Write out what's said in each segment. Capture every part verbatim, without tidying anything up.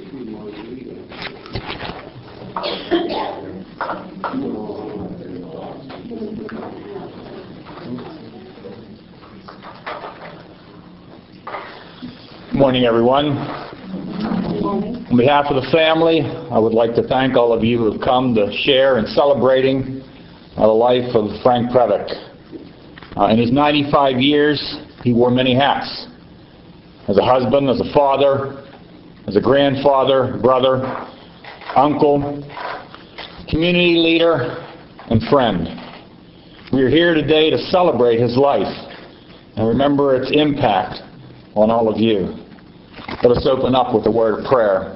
Good morning, everyone. On behalf of the family, I would like to thank all of you who have come to share in celebrating uh, the life of Frank Previck. Uh, in his ninety-five years, he wore many hats. As a husband, as a father, as a grandfather, brother, uncle, community leader, and friend. We are here today to celebrate his life and remember its impact on all of you. Let us open up with a word of prayer.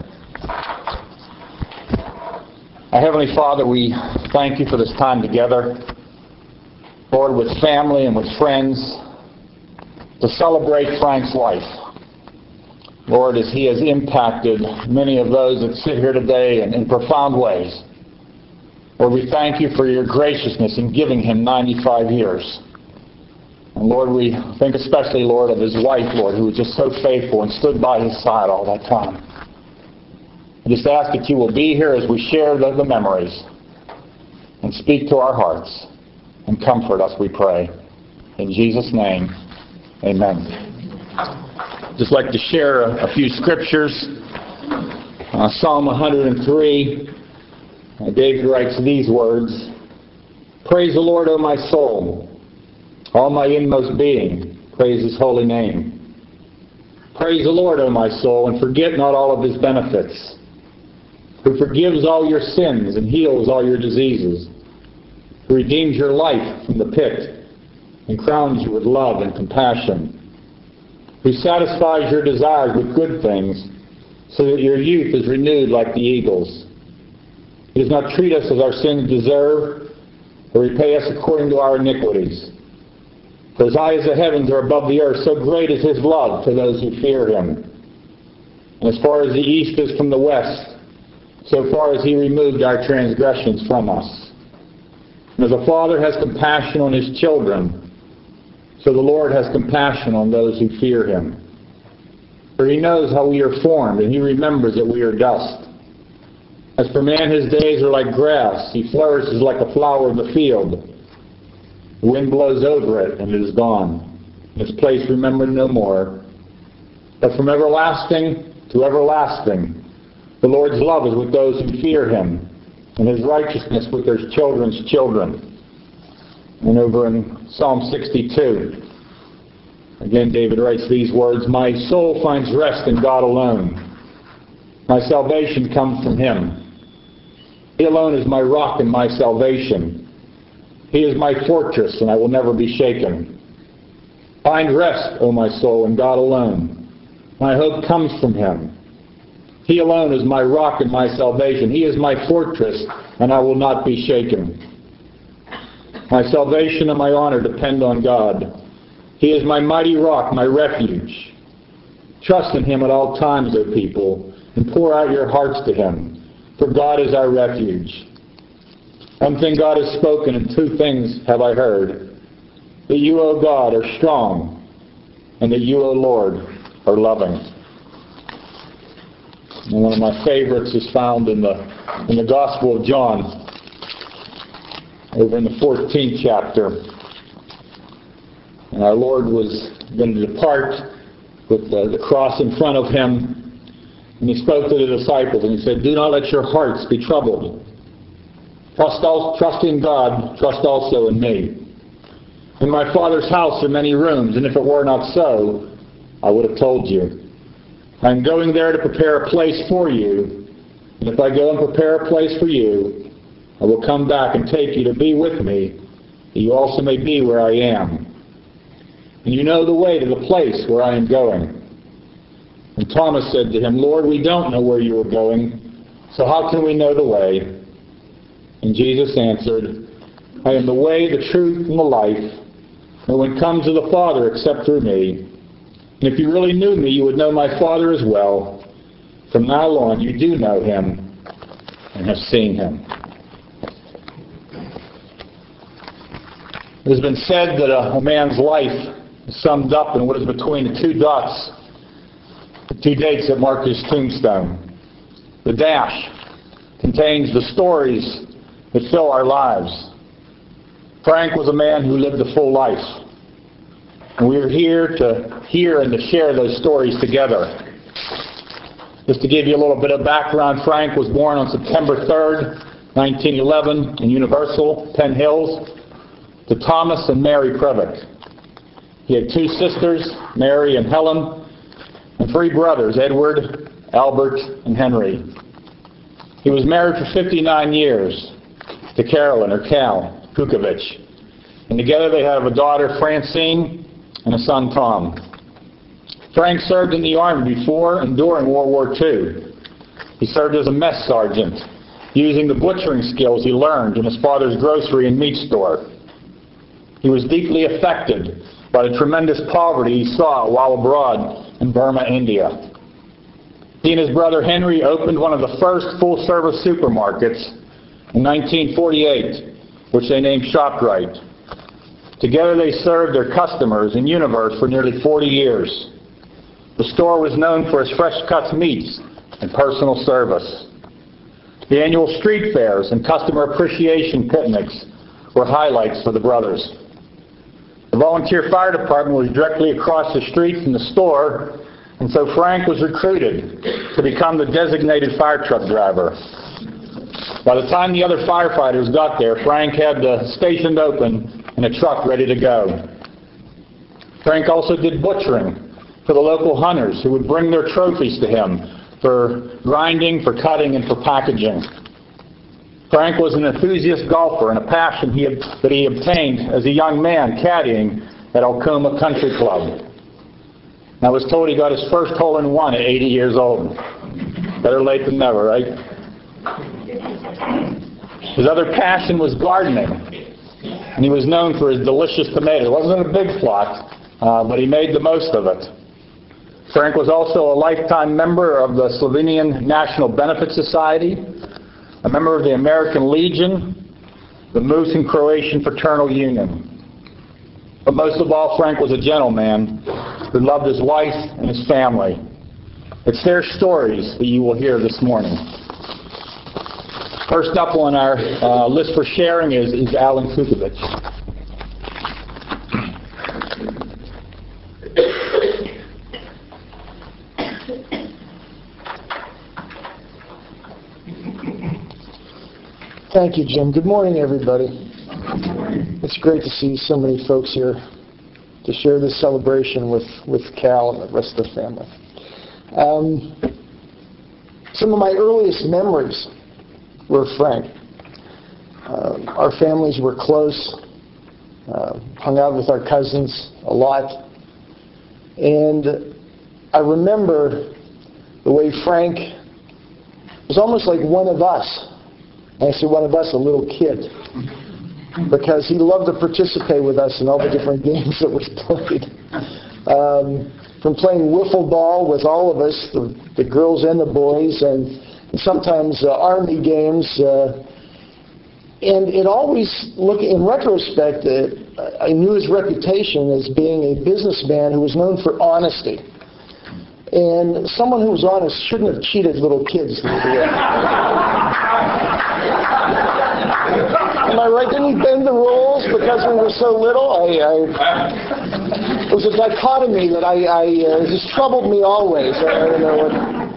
Our Heavenly Father, we thank you for this time together, Lord, with family and with friends, to celebrate Frank's life. Lord, as he has impacted many of those that sit here today in, in profound ways. Lord, we thank you for your graciousness in giving him ninety-five years. And Lord, we think especially, Lord, of his wife, Lord, who was just so faithful and stood by his side all that time. I just ask that you will be here as we share the, the memories and speak to our hearts and comfort us, we pray. In Jesus' name, amen. I'd just like to share a, a few scriptures. Uh, Psalm one hundred three, uh, David writes these words, "Praise the Lord, O my soul. All my inmost being, praise his holy name. Praise the Lord, O my soul, and forget not all of his benefits, who forgives all your sins and heals all your diseases, who redeems your life from the pit and crowns you with love and compassion, who satisfies your desires with good things so that your youth is renewed like the eagles. He does not treat us as our sins deserve or repay us according to our iniquities. For as high as the heavens are above the earth, so great is his love to those who fear him. And as far as the east is from the west, so far as he removed our transgressions from us. And as a father has compassion on his children, so the Lord has compassion on those who fear him. For he knows how we are formed, and he remembers that we are dust. As for man, his days are like grass. He flourishes like a flower of the field. The wind blows over it, and it is gone. Its place remembered no more. But from everlasting to everlasting, the Lord's love is with those who fear him, and his righteousness with their children's children." And over in Psalm sixty-two, again David writes these words, "My soul finds rest in God alone. My salvation comes from him. He alone is my rock and my salvation. He is my fortress, and I will never be shaken. Find rest, O my soul, in God alone. My hope comes from him. He alone is my rock and my salvation. He is my fortress, and I will not be shaken. My salvation and my honor depend on God. He is my mighty rock, my refuge. Trust in him at all times, O people, and pour out your hearts to him, for God is our refuge. One thing God has spoken, and two things have I heard, that you, O God, are strong, and that you, O Lord, are loving." And one of my favorites is found in the in the Gospel of John, over in the fourteenth chapter. And our Lord was going to depart with the, the cross in front of him, and he spoke to the disciples, and he said, "Do not let your hearts be troubled. Trust, all, trust in God, trust also in me. In my Father's house are many rooms, and if it were not so, I would have told you. I am going there to prepare a place for you, and if I go and prepare a place for you, I will come back and take you to be with me, that you also may be where I am. And you know the way to the place where I am going." And Thomas said to him, "Lord, we don't know where you are going, so how can we know the way?" And Jesus answered, "I am the way, the truth, and the life. No one comes to the Father except through me. And if you really knew me, you would know my Father as well. From now on, you do know him and have seen him." It has been said that a, a man's life is summed up in what is between the two dots, the two dates that mark his tombstone. The Dash contains the stories that fill our lives. Frank was a man who lived a full life. And we are here to hear and to share those stories together. Just to give you a little bit of background, Frank was born on September third, nineteen eleven in Universal, Penn Hills, to Thomas and Mary Previck. He had two sisters, Mary and Helen, and three brothers, Edward, Albert, and Henry. He was married for fifty-nine years to Carolyn, or Cal, Kukovich. And together they have a daughter, Francine, and a son, Tom. Frank served in the Army before and during World War Two. He served as a mess sergeant, using the butchering skills he learned in his father's grocery and meat store. He was deeply affected by the tremendous poverty he saw while abroad in Burma, India. He and his brother Henry opened one of the first full-service supermarkets in nineteen forty-eight, which they named ShopRite. Together they served their customers in Universe for nearly forty years. The store was known for its fresh cuts meats and personal service. The annual street fairs and customer appreciation picnics were highlights for the brothers. The volunteer fire department was directly across the street from the store, and so Frank was recruited to become the designated fire truck driver. By the time the other firefighters got there, Frank had the station open and a truck ready to go. Frank also did butchering for the local hunters who would bring their trophies to him for grinding, for cutting, and for packaging. Frank was an enthusiast golfer and a passion he had, that he obtained as a young man caddying at Alcoma Country Club. And I was told he got his first hole-in-one at eighty years old. Better late than never, right? His other passion was gardening, and he was known for his delicious tomatoes. It wasn't a big plot, uh, but he made the most of it. Frank was also a lifetime member of the Slovenian National Benefit Society, a member of the American Legion, the Moose and Croatian Fraternal Union. But most of all, Frank was a gentleman who loved his wife and his family. It's their stories that you will hear this morning. First up on our uh, list for sharing is, is Alan Kukovich. Thank you, Jim. Good morning, everybody. It's great to see so many folks here to share this celebration with, with Cal and the rest of the family. Um, some of my earliest memories were Frank. Uh, our families were close, uh, hung out with our cousins a lot, and I remember the way Frank was almost like one of us. I say one of us, a little kid, because he loved to participate with us in all the different games that we played. Um, from playing wiffle ball with all of us, the, the girls and the boys, and, and sometimes uh, army games. Uh, and it always, look in retrospect, uh, I knew his reputation as being a businessman who was known for honesty. And someone who was honest shouldn't have cheated little kids. Am I right? Didn't he bend the rules because we were so little? I, I, it was a dichotomy that I, I uh, just troubled me always. I, I don't know what.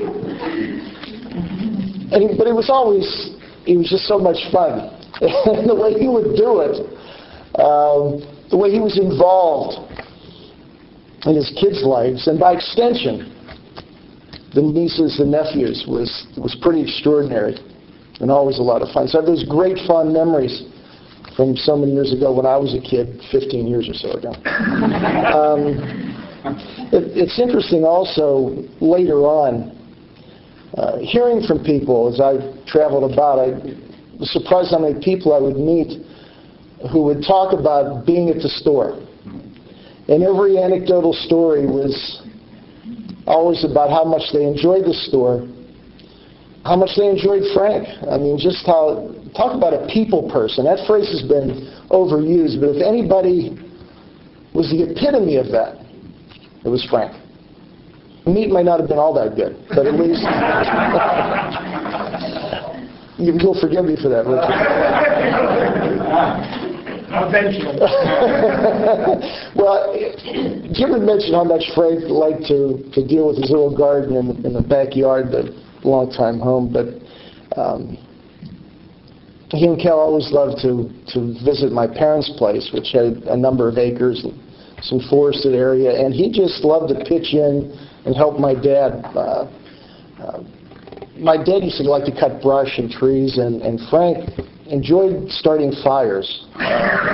And he, but it was always, he was just so much fun. And the way he would do it, um, the way he was involved in his kids' lives, and by extension, the nieces and nephews, was was pretty extraordinary and always a lot of fun. So I have those great fond memories from so many years ago when I was a kid, fifteen years or so ago. Um, it, it's interesting also later on, uh, hearing from people as I traveled about, I was surprised how many people I would meet who would talk about being at the store. And every anecdotal story was always about how much they enjoyed the store, how much they enjoyed Frank. I mean, just how, talk about a people person. That phrase has been overused, but if anybody was the epitome of that, it was Frank. The meat might not have been all that good, but at least You- You'll forgive me for that, Richard. Eventually. Well, Jim had mentioned how much Frank liked to, to deal with his little garden in, in the backyard, the longtime home, but um, he and Cal always loved to, to visit my parents' place, which had a number of acres and some forested area, and he just loved to pitch in and help my dad. Uh, uh, my dad used to like to cut brush and trees, and, and Frank enjoyed starting fires. Uh,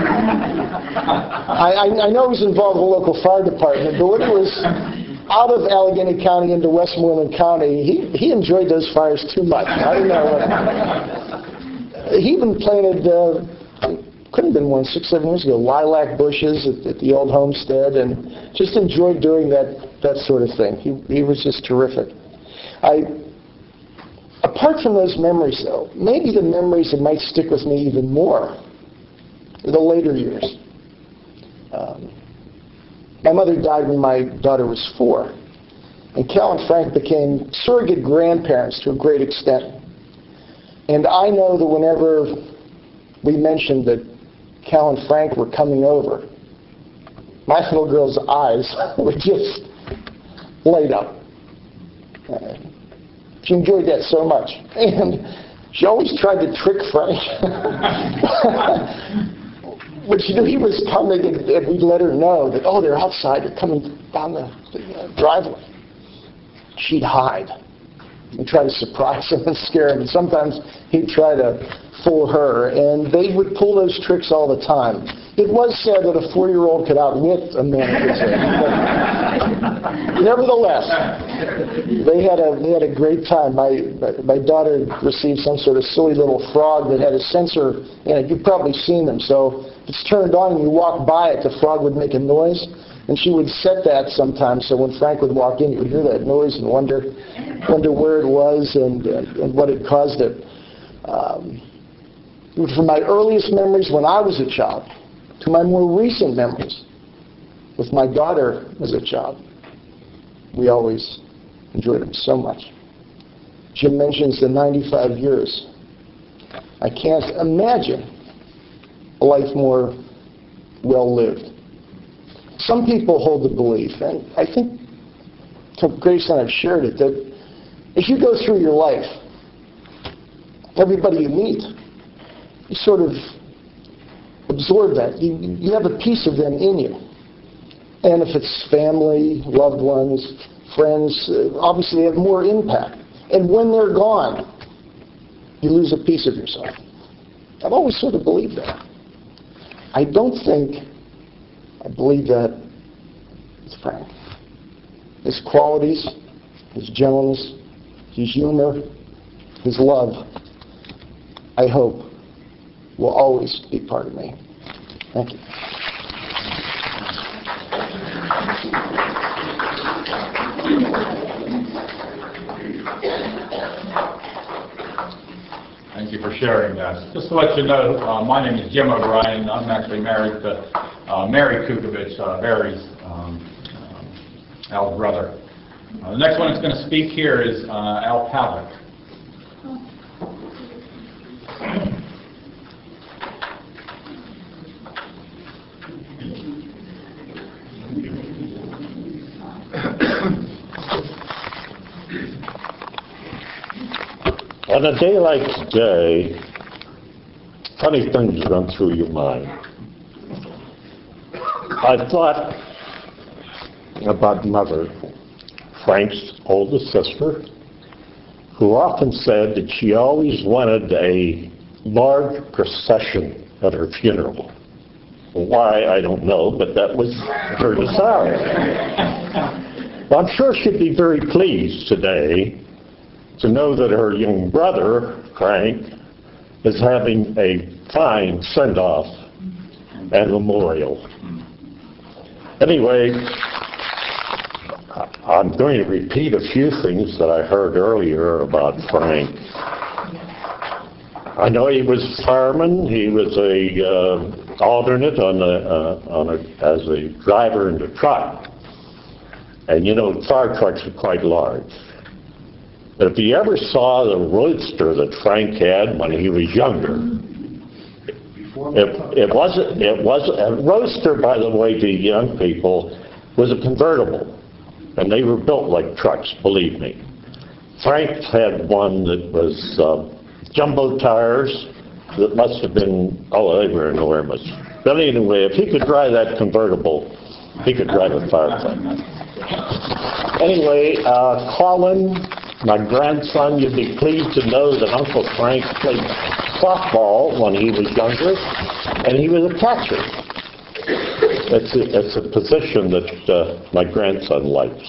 I, I, I know he was involved with the local fire department, but when he was out of Allegheny County into Westmoreland County, he, he enjoyed those fires too much. I don't know what. He even planted, uh, couldn't have been one, six, seven years ago, lilac bushes at, at the old homestead, and just enjoyed doing that, that sort of thing. He, he was just terrific. I, apart from those memories, though, maybe the memories that might stick with me even more are the later years. Um, my mother died when my daughter was four, and Cal and Frank became surrogate grandparents to a great extent. And I know that whenever we mentioned that Cal and Frank were coming over, my little girl's eyes would just light up. Uh, she enjoyed that so much. And she always tried to trick Frank. When she knew he was coming, and, and we'd let her know that, oh, they're outside, they're coming down the, the uh, driveway, she'd hide and try to surprise him and scare him. And sometimes he'd try to fool her, and they would pull those tricks all the time. It was said that a four-year-old could outwit a man of his age, but nevertheless, they had a they had a great time. My my daughter received some sort of silly little frog that had a sensor in it. You've probably seen them. So if it's turned on and you walk by it, the frog would make a noise. And she would set that sometimes, so when Frank would walk in, you would hear that noise and wonder, wonder where it was and, and, and what had caused it. Um, from my earliest memories when I was a child to my more recent memories with my daughter as a child, we always enjoyed them so much. Jim mentions the ninety-five years. I can't imagine a life more well-lived. Some people hold the belief, and I think to a great extent I've shared it, that as you go through your life, everybody you meet, you sort of absorb that. You, you have a piece of them in you. And if it's family, loved ones, friends, uh, obviously they have more impact. And when they're gone, you lose a piece of yourself. I've always sort of believed that. I don't think I believe that with Frank. His qualities, his gentleness, his humor, his love, I hope, will always be part of me. Thank you. Thank you for sharing that. Just to let you know, uh, my name is Jim O'Brien. I'm actually married to uh, Mary Kukovich, uh, Barry's um, um, Al's brother. Uh, the next one that's going to speak here is uh, Al Pavlik. On a day like today, funny things run through your mind. I thought about Mother, Frank's oldest sister, who often said that she always wanted a large procession at her funeral. Why, I don't know, but that was her desire. Well, I'm sure she'd be very pleased today to know that her young brother, Frank, is having a fine send-off and memorial. Anyway, I'm going to repeat a few things that I heard earlier about Frank. I know he was a fireman. He was a uh, alternate on a, uh, on a, as a driver in the truck. And you know, fire trucks are quite large. But if you ever saw the roadster that Frank had when he was younger, it, it wasn't, it wasn't, a roadster, by the way, to young people, was a convertible. And they were built like trucks, believe me. Frank had one that was uh, jumbo tires that must have been, oh, they were enormous. But anyway, if he could drive that convertible, he could drive a Firefly. Anyway, uh, Colin, my grandson, you'd be pleased to know that Uncle Frank played softball when he was younger, and he was a catcher. It's a, it's a position that uh, my grandson likes.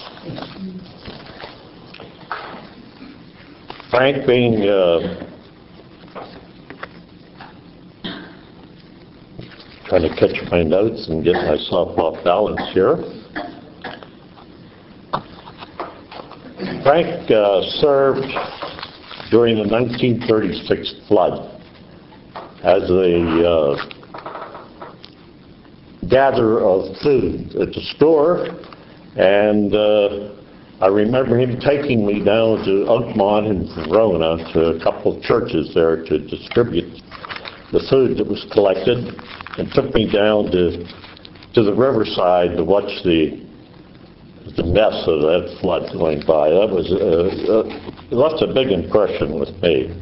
Frank being uh, trying to catch my notes and get myself off balance here. Frank uh, served during the nineteen thirty-six flood as a uh, gatherer of food at the store, and uh, I remember him taking me down to Oakmont and Verona to a couple of churches there to distribute the food that was collected, and took me down to to the riverside to watch the the mess of that flood going by. That was uh, uh, it left a big impression with me.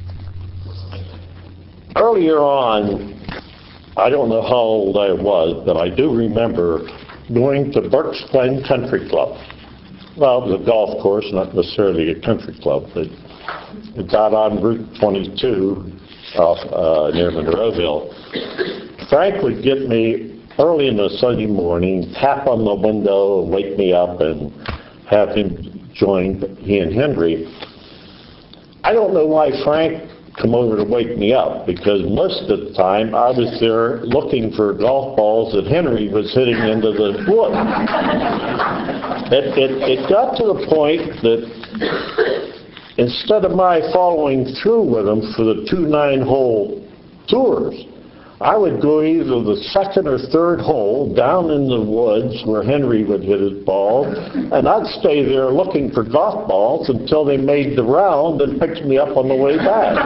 Earlier on, I don't know how old I was, but I do remember going to Burke's Glen Country Club. Well, it was a golf course, not necessarily a country club, but it got on Route twenty-two off uh, near Monroeville. Frank would get me early in the Sunday morning, tap on the window, wake me up, and have him join he and Henry. I don't know why Frank come over to wake me up, because most of the time I was there looking for golf balls that Henry was hitting into the wood. It, it, it got to the point that instead of my following through with him for the two nine-hole tours, I would go either the second or third hole down in the woods where Henry would hit his ball, and I'd stay there looking for golf balls until they made the round and picked me up on the way back.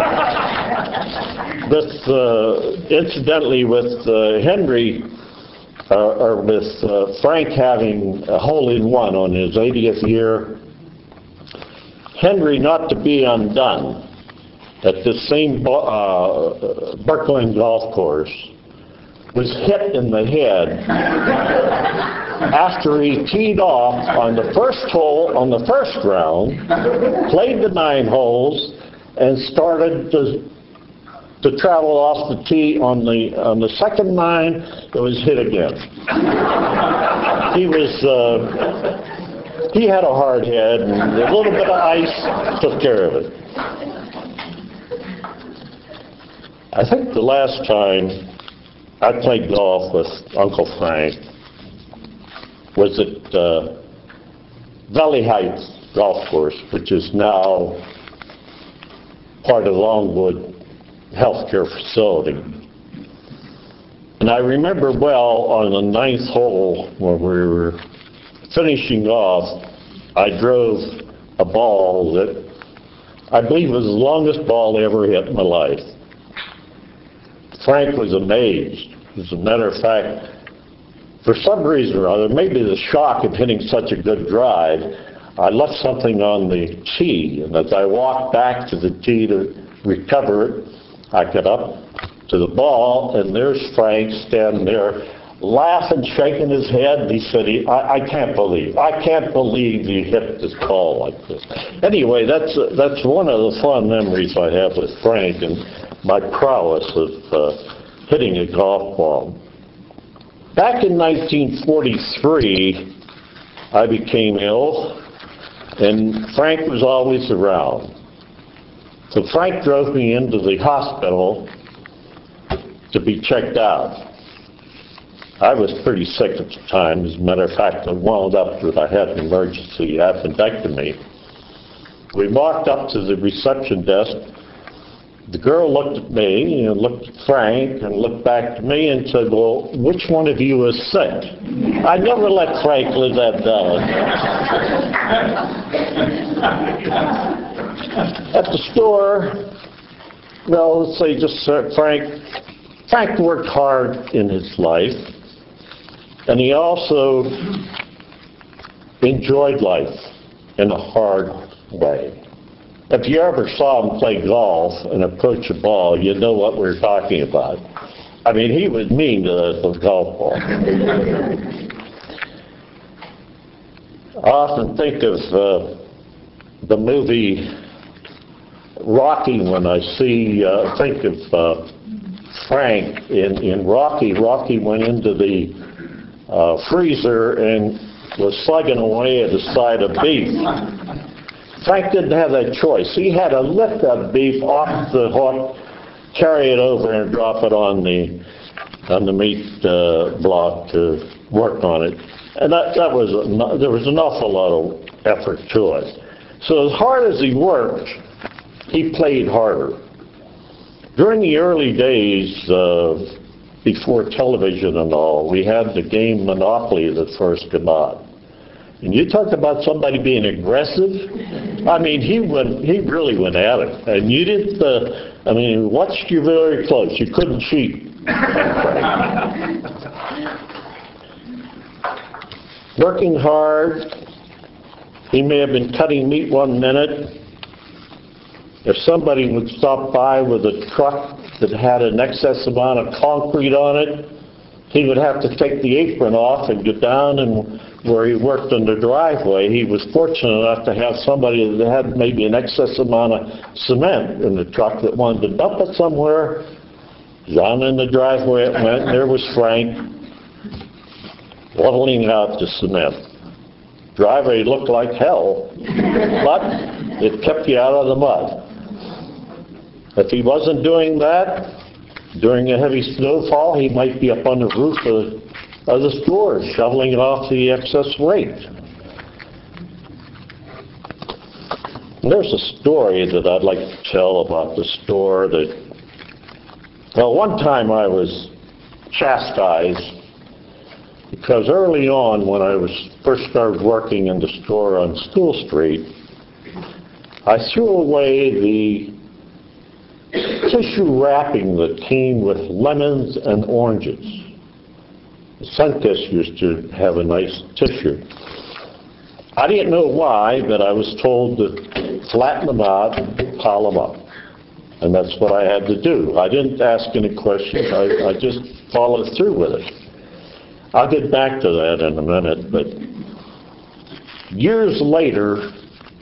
This, uh, incidentally, with uh, Henry, uh, or with uh, Frank having a hole-in-one on his eightieth year, Henry, not to be undone, at this same uh, Birkeland golf course, was hit in the head after he teed off on the first hole on the first round, played the nine holes, and started to, to travel off the tee on the on the second nine. It was hit again. He was uh, he had a hard head, and a little bit of ice took care of it. I think the last time I played golf with Uncle Frank was at uh, Valley Heights Golf Course, which is now part of Longwood Healthcare Facility. And I remember well on the ninth hole when we were finishing off, I drove a ball that I believe was the longest ball I ever hit in my life. Frank was amazed. As a matter of fact, for some reason or other, maybe the shock of hitting such a good drive, I left something on the tee, and as I walked back to the tee to recover it, I got up to the ball, and there's Frank standing there, laughing, shaking his head, and he said, he, I, I can't believe, I can't believe you hit this ball like this. Anyway, that's, uh, that's one of the fond memories I have with Frank, and my prowess of uh, hitting a golf ball. Back in nineteen forty-three, I became ill, and Frank was always around. So Frank drove me into the hospital to be checked out. I was pretty sick at the time. As a matter of fact, I wound up that I had an emergency appendectomy. We walked up to the reception desk, The girl looked at me and looked at Frank and looked back to me and said, well, which one of you is sick? I never let Frank live that down. At the store, well, let's say just uh, Frank, Frank worked hard in his life, and he also enjoyed life in a hard way. If you ever saw him play golf and approach a ball, you know what we're talking about. I mean, he was mean to the, the golf ball. I often think of uh, the movie Rocky when I see, uh, think of uh, Frank in, in Rocky. Rocky went into the uh, freezer and was slugging away at a side of beef. Frank didn't have that choice. He had to lift that beef off the hook, carry it over, and drop it on the on the meat uh, block to work on it. And that, that was a, there was an awful lot of effort to it. So as hard as he worked, he played harder. During the early days, uh, before television and all, we had the game Monopoly that first came out. And you talk about somebody being aggressive. I mean, he went, he really went at it. And you didn't, uh, I mean, watched you very close. You couldn't cheat. Working hard. He may have been cutting meat one minute. If somebody would stop by with a truck that had an excess amount of concrete on it, he would have to take the apron off and go down, and where he worked in the driveway, he was fortunate enough to have somebody that had maybe an excess amount of cement in the truck that wanted to dump it somewhere. Down in the driveway it went, and there was Frank leveling out the cement. Driveway looked like hell, but it kept you out of the mud. If he wasn't doing that, during a heavy snowfall, he might be up on the roof of, of the store, shoveling off the excess weight. And there's a story that I'd like to tell about the store that, well, one time I was chastised because early on when I was first started working in the store on School Street, I threw away the tissue wrapping that came with lemons and oranges. Sunkist used to have a nice tissue. I didn't know why, but I was told to flatten them out and pile them up. And that's what I had to do. I didn't ask any questions. I, I just followed through with it. I'll get back to that in a minute, but years later,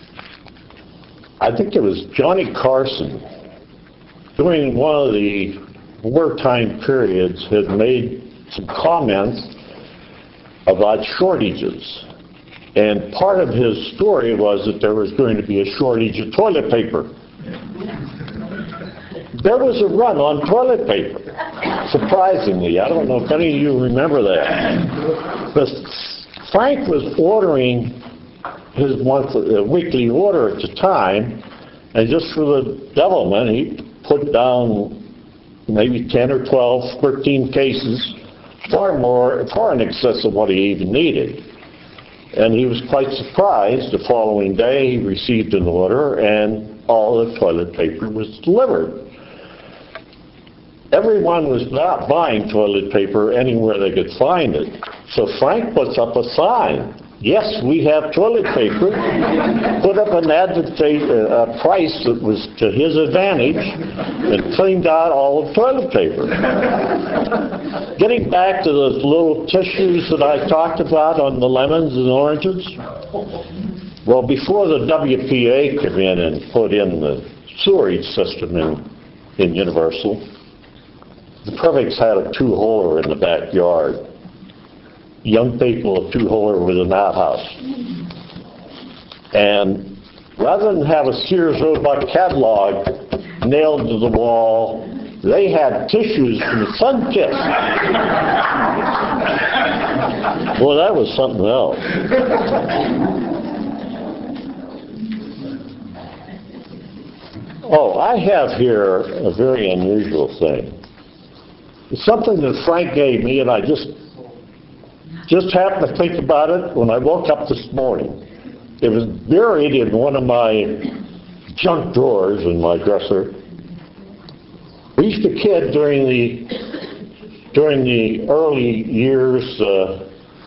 I think it was Johnny Carson, during one of the wartime periods, had made some comments about shortages. And part of his story was that there was going to be a shortage of toilet paper. There was a run on toilet paper, surprisingly. I don't know if any of you remember that. But Frank was ordering his monthly, uh, weekly order at the time, and just for the devilment, he put down maybe ten or twelve, thirteen cases, far more, far in excess of what he even needed. And he was quite surprised. The following day, he received an order, and all the toilet paper was delivered. Everyone was not buying toilet paper anywhere they could find it. So Frank puts up a sign. Yes, we have toilet paper. Put up an advertise, uh, a price that was to his advantage, and cleaned out all the toilet paper. Getting back to those little tissues that I talked about on the lemons and oranges, well, before the W P A came in and put in the sewerage system in, in Universal, the Previx had a two-holer in the backyard. Young people, a two-holer with an outhouse. And rather than have a Sears Roebuck catalog nailed to the wall, they had tissues from Sunkist. Boy, that was something else. Oh, I have here a very unusual thing. It's something that Frank gave me, and I just just happened to think about it when I woke up this morning. It was buried in one of my junk drawers in my dresser. We used to kid during the during the early years uh,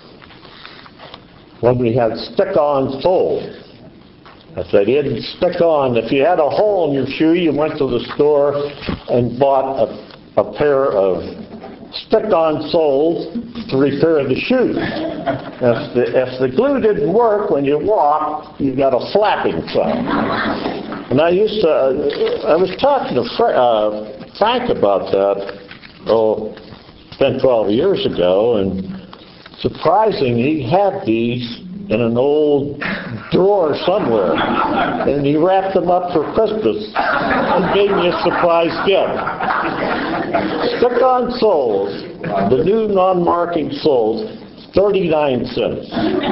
when we had stick-on soles. If they didn't stick on, if you had a hole in your shoe, you went to the store and bought a, a pair of stick-on soles to repair the shoes. If the, if the glue didn't work when you walked, you got a flapping sound. And I used to, uh, I was talking to Fra- uh, Frank about that, oh, ten, twelve years ago, and surprisingly, he had these in an old drawer somewhere, and he wrapped them up for Christmas and gave me a surprise gift. Stick-on soles, the new non-marking soles, thirty-nine cents.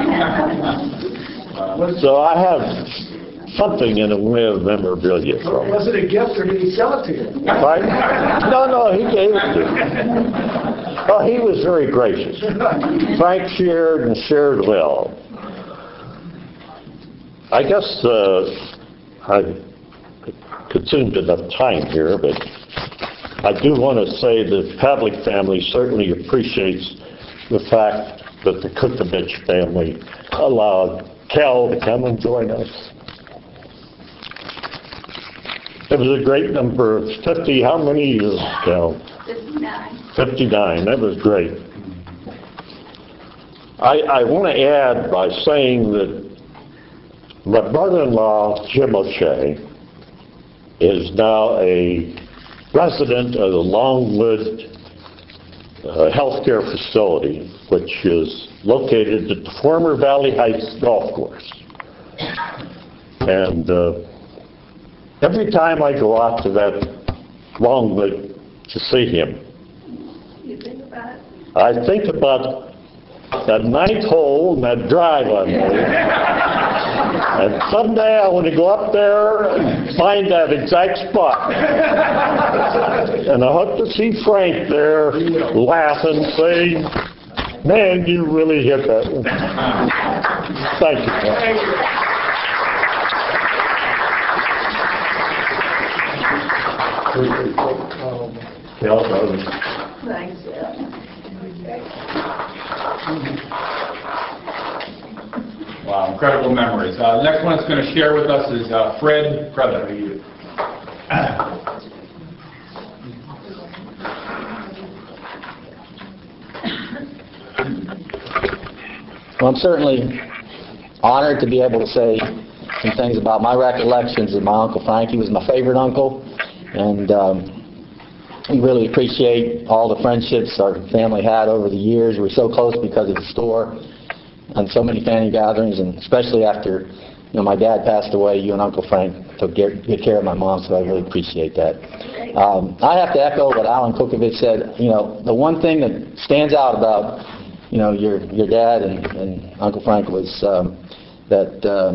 So I have something in the way of memorabilia from it. Was it a gift or did he sell it to you? Right? No, no, he gave it to me. Oh, he was very gracious. Frank shared and shared well. I guess uh, I consumed enough time here, but I do want to say the Pavlik family certainly appreciates the fact that the Kukovich family allowed Cal to come and join us. It was a great number, fifty, how many years, Cal? fifty-nine. fifty-nine, that was great. I, I want to add by saying that my brother-in-law, Jim O'Shea, is now a resident of the Longwood uh, Healthcare Facility, which is located at the former Valley Heights Golf Course. And uh, every time I go out to that Longwood to see him, You think about it? I think about that ninth hole and that drive I made. And someday I want to go up there and find that exact spot. And I hope to see Frank there laughing, saying, man, you really hit that one. Thank you, Frank. Thanks, Al. Wow, incredible memories. Uh, the next one that's going to share with us is uh, Fred Presley. Well, I'm certainly honored to be able to say some things about my recollections of my Uncle Frank. He was my favorite uncle, and um, we really appreciate all the friendships our family had over the years. We were so close because of the store and so many family gatherings, and especially after you know my dad passed away, you and Uncle Frank took good care of my mom, so I really appreciate that. Um, I have to echo what Alan Kukovich said. You know, the one thing that stands out about you know your your dad and, and Uncle Frank was um, that um,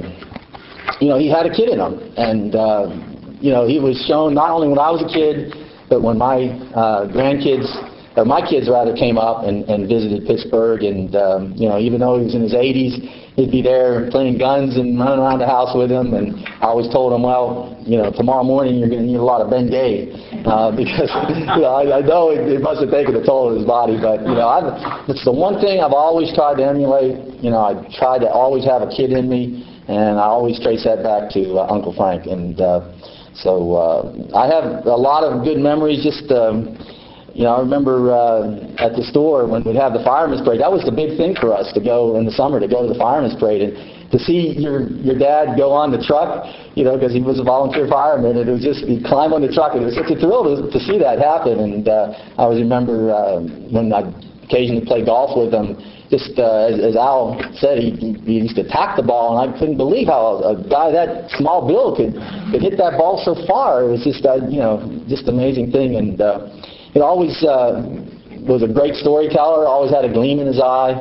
you know he had a kid in him, and uh, you know he was shown not only when I was a kid, but when my uh, grandkids. Or my kids rather came up and, and visited Pittsburgh, and um, you know, even though he was in his eighties, he'd be there playing guns and running around the house with him. And I always told him, well, you know, tomorrow morning you're going to need a lot of Bengay uh, because you know I, I know it, it must have taken a toll on his body. But you know, I've, it's the one thing I've always tried to emulate. You know, I tried to always have a kid in me, and I always trace that back to uh, Uncle Frank. And uh, so uh, I have a lot of good memories. Just um, You know, I remember uh, at the store when we'd have the fireman's parade. That was the big thing for us to go in the summer to go to the fireman's parade and to see your your dad go on the truck. You know, because he was a volunteer fireman, and it was just he'd climb on the truck. And it was such a thrill to, to see that happen. And uh, I always remember uh, when I occasionally play golf with him. Just uh, as, as Al said, he, he used to attack the ball, and I couldn't believe how a, a guy that small build could could hit that ball so far. It was just uh, you know just an amazing thing. And uh, It always uh, was a great storyteller, always had a gleam in his eye.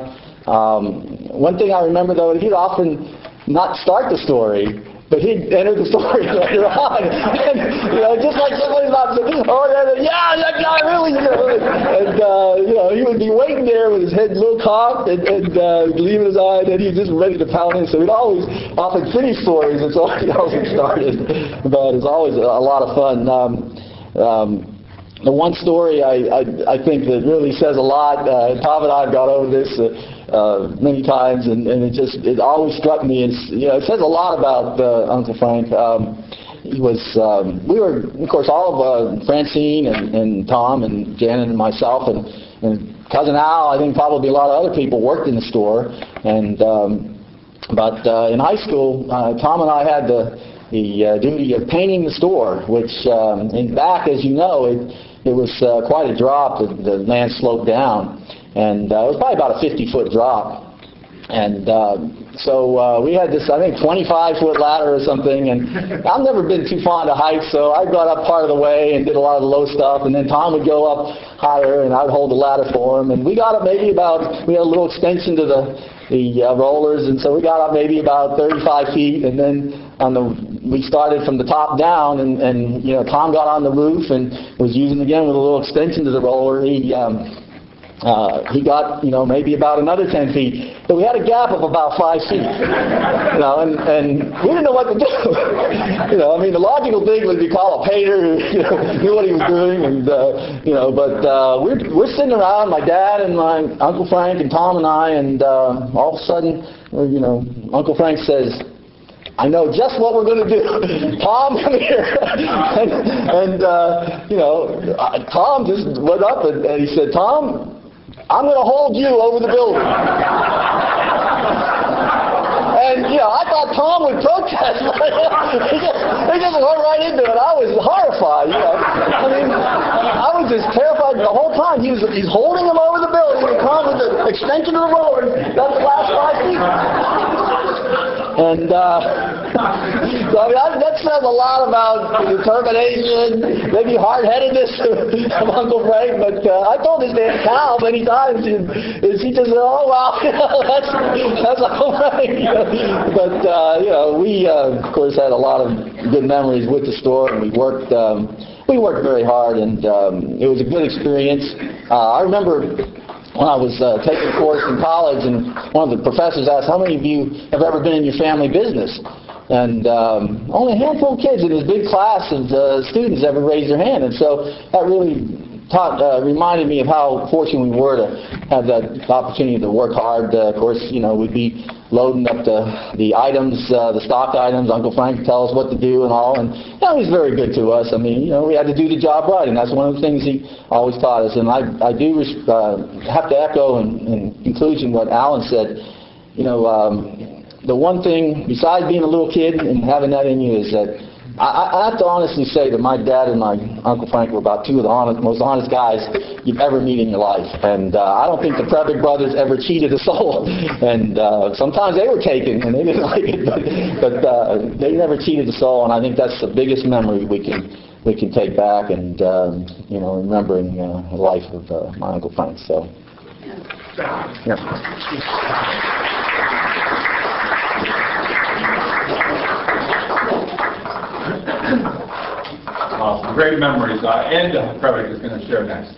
Um, one thing I remember, though, he'd often not start the story, but he'd enter the story later on. And and just like somebody's about to say, oh, yeah, that guy really, you know. And, uh, you know, he would be waiting there with his head a little cocked and, and uh, gleaming his eye, and then he was just ready to pound in. So we'd always often finish stories. It's always started. But it's always a, a lot of fun. Um, um, the one story I, I, I think that really says a lot, uh, Tom and I have gone over this uh, uh, many times, and, and it just, it always struck me. It's, you know, it says a lot about uh, Uncle Frank. Um, he was, um, we were, of course, all of uh, Francine and, and Tom and Janet and myself and, and Cousin Al, I think probably a lot of other people worked in the store. And um, but uh, in high school, uh, Tom and I had the, the uh, duty of painting the store, which um, in back, as you know, it, it was uh, quite a drop. The, the land sloped down, and uh, it was probably about a fifty-foot drop. And uh, so uh, we had this, I think, twenty-five foot ladder or something, and I've never been too fond of heights, so I got up part of the way and did a lot of the low stuff, and then Tom would go up higher, and I'd hold the ladder for him, and we got up maybe about, we had a little extension to the, the uh, rollers, and so we got up maybe about thirty-five feet, and then on the, we started from the top down, and, and you know, Tom got on the roof and was using again with a little extension to the roller. He, um, Uh, he got, you know, maybe about another ten feet. But we had a gap of about five feet. You know, and, and we didn't know what to do. You know, I mean, the logical thing would be call a painter who, you know, knew what he was doing. And, uh, you know, but uh, we're, we're sitting around, my dad and my Uncle Frank and Tom and I, and uh, all of a sudden, you know, Uncle Frank says, I know just what we're going to do. Tom, come here. and, and uh, you know, Tom just went up and, and he said, Tom, I'm going to hold you over the building. And, you know, I thought Tom would protest, but he just, he just went right into it. I was horrified, you know. I mean, I was just terrified the whole time. He was, he's holding him over the building, and Tom with the extension of the roller, that's the last five feet. And uh, so, I mean, that, that says a lot about the determination, maybe hard-headedness of Uncle Frank. But uh, I told this man Cal many times, and, and he just said, "Oh well, you know, that's that's Uncle Frank." You know? But uh, you know, we uh, of course had a lot of good memories with the store, and we worked um, we worked very hard, and um, it was a good experience. Uh, I remember when I was uh, taking a course in college, and one of the professors asked, how many of you have ever been in your family business? And um, only a handful of kids in his big class of uh, students ever raised their hand. And so that really taught, uh, reminded me of how fortunate we were to have that opportunity to work hard. Uh, of course, you know, we'd be loading up the, the items, uh, the stock items. Uncle Frank would tell us what to do and all. And you know, he was very good to us. I mean, you know, we had to do the job right, and that's one of the things he always taught us. And I, I do uh, have to echo in, in conclusion what Alan said. You know, um, the one thing, besides being a little kid and having that in you, is that I, I have to honestly say that my dad and my Uncle Frank were about two of the honest, most honest guys you've ever meet in your life. And uh, I don't think the Prebick brothers ever cheated a soul. And uh, sometimes they were taken and they didn't like it, but, but uh, they never cheated a soul. And I think that's the biggest memory we can we can take back, and um, you know, remembering uh, the life of uh, my Uncle Frank. So, yeah. Awesome. Great memories. Uh, Ed Prebick is going to share next.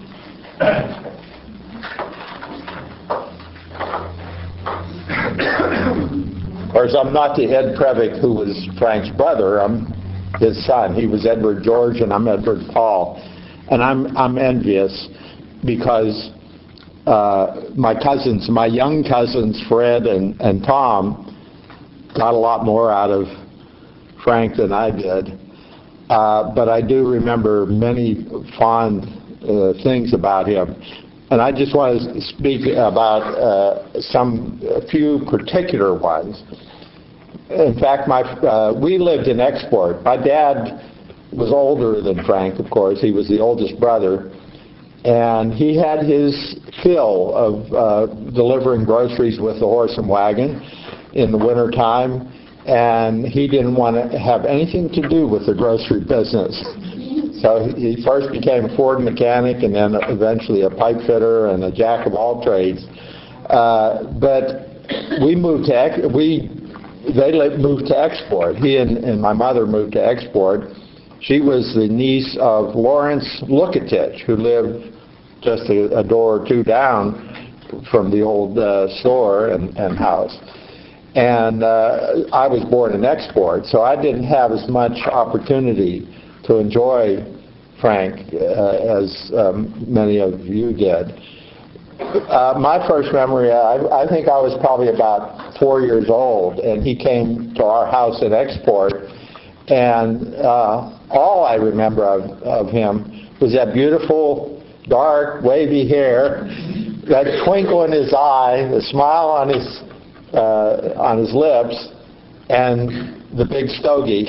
Of course, I'm not the Ed Prebick who was Frank's brother. I'm his son. He was Edward George, and I'm Edward Paul. And I'm I'm envious because uh, my cousins, my young cousins, Fred and, and Tom, got a lot more out of Frank than I did. Uh, but I do remember many fond uh, things about him. And I just want to speak about uh, some, a few particular ones. In fact, my, uh, we lived in Export. My dad was older than Frank, of course. He was the oldest brother. And he had his fill of uh, delivering groceries with the horse and wagon in the wintertime. And he didn't want to have anything to do with the grocery business. So he first became a Ford mechanic, and then eventually a pipe fitter and a jack of all trades. Uh, but we moved to ex- we they moved to Export. He and, and my mother moved to Export, She was the niece of Lawrence Lukatich, who lived just a, a door or two down from the old uh, store and, and house. And uh, I was born in Export, so I didn't have as much opportunity to enjoy Frank uh, as um, many of you did. Uh, my first memory, I, I think I was probably about four years old, and he came to our house in Export, and uh, all I remember of, of him was that beautiful, dark, wavy hair, that twinkle in his eye, the smile on his uh, on his lips, and the big stogie,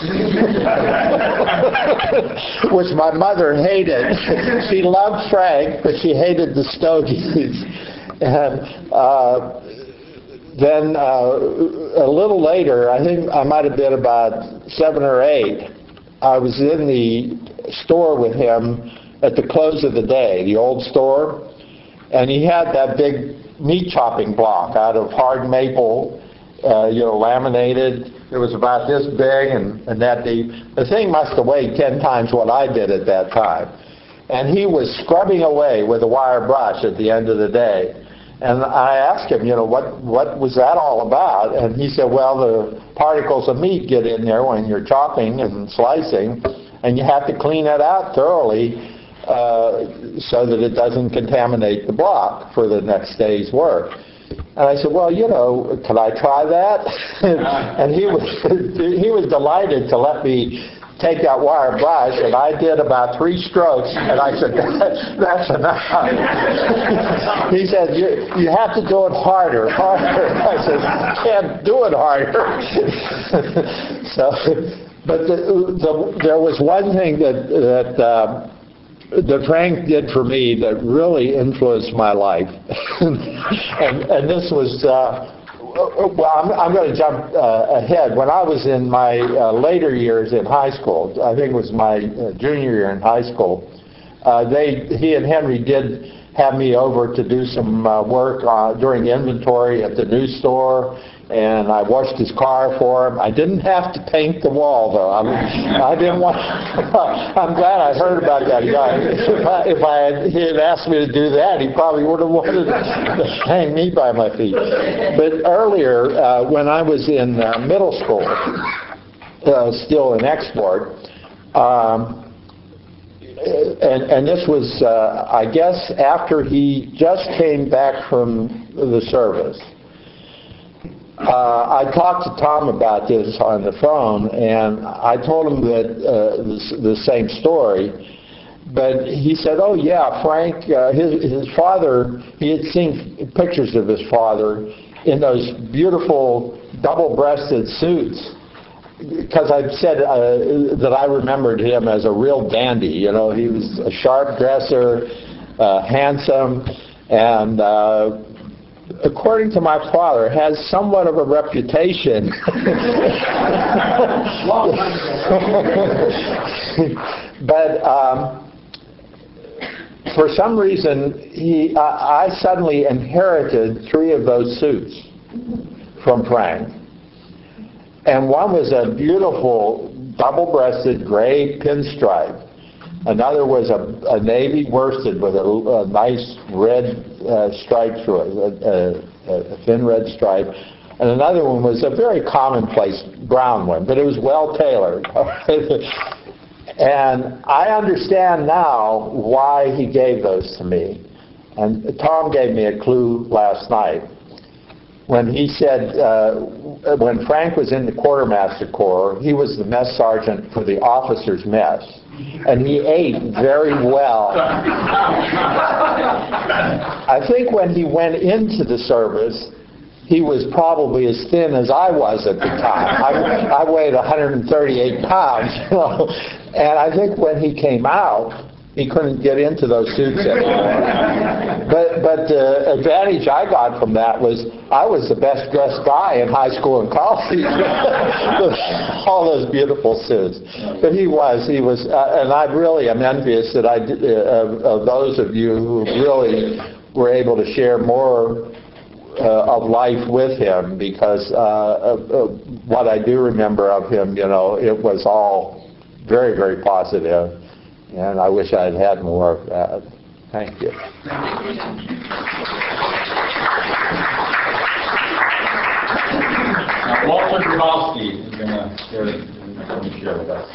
which my mother hated. She loved Frank, but she hated the stogies. And uh, then uh, a little later, I think I might have been about seven or eight, I was in the store with him at the close of the day, the old store, and he had that big meat chopping block out of hard maple, uh, you know, laminated. It was about this big and, and that deep. The thing must have weighed ten times what I did at that time. And he was scrubbing away with a wire brush at the end of the day. And I asked him, you know, what, what was that all about? And he said, well, the particles of meat get in there when you're chopping and slicing, and you have to clean it out thoroughly uh, so that it doesn't contaminate the block for the next day's work. And I said, well, you know, can I try that? And he was he was delighted to let me take that wire brush, and I did about three strokes, and I said, that's enough. He said, you, you have to do it harder, harder. I said, I can't do it harder. So, but the, the, there was one thing that, that uh, that Frank did for me that really influenced my life. and, and this was, uh, well, I'm, I'm going to jump uh, ahead. When I was in my uh, later years in high school, I think it was my uh, junior year in high school, uh, they, he and Henry did have me over to do some uh, work uh, during inventory at the new store, and I washed his car for him. I didn't have to paint the wall, though. I, mean, I didn't want. I'm glad I heard about that guy. If, I, if I had, he had asked me to do that, he probably would have wanted to hang me by my feet. But earlier, uh, when I was in uh, middle school, uh, still in Export, um, and, and this was, uh, I guess, after he just came back from the service. Uh, I talked to Tom about this on the phone, and I told him that uh, the, the same story. But he said, "Oh yeah, Frank, uh, his his father. He had seen pictures of his father in those beautiful double-breasted suits." Because I said uh, that I remembered him as a real dandy. You know, he was a sharp dresser, uh, handsome, and. Uh, according to my father, has somewhat of a reputation. But um, for some reason, he, I, I suddenly inherited three of those suits from Frank. And one was a beautiful double-breasted gray pinstripe. Another was a, a navy worsted with a, a nice red uh, stripe through it, a, a, a thin red stripe. And another one was a very commonplace brown one, but it was well tailored. And I understand now why he gave those to me. And Tom gave me a clue last night. When he said, uh, when Frank was in the Quartermaster Corps, he was the mess sergeant for the officers' mess. And he ate very well. I think when he went into the service, he was probably as thin as I was at the time. I, I weighed one hundred thirty-eight pounds, you know, and I think when he came out, he couldn't get into those suits anymore. But, but the advantage I got from that was I was the best dressed guy in high school and college. All those beautiful suits. But he was, he was, uh, and I really am envious that I did, uh, of, of those of you who really were able to share more uh, of life with him, because uh, uh, what I do remember of him, you know, it was all very, very positive, and I wish I'd had more of that. Thank you. Now, Walter Grabowski is going to share, going to share with us.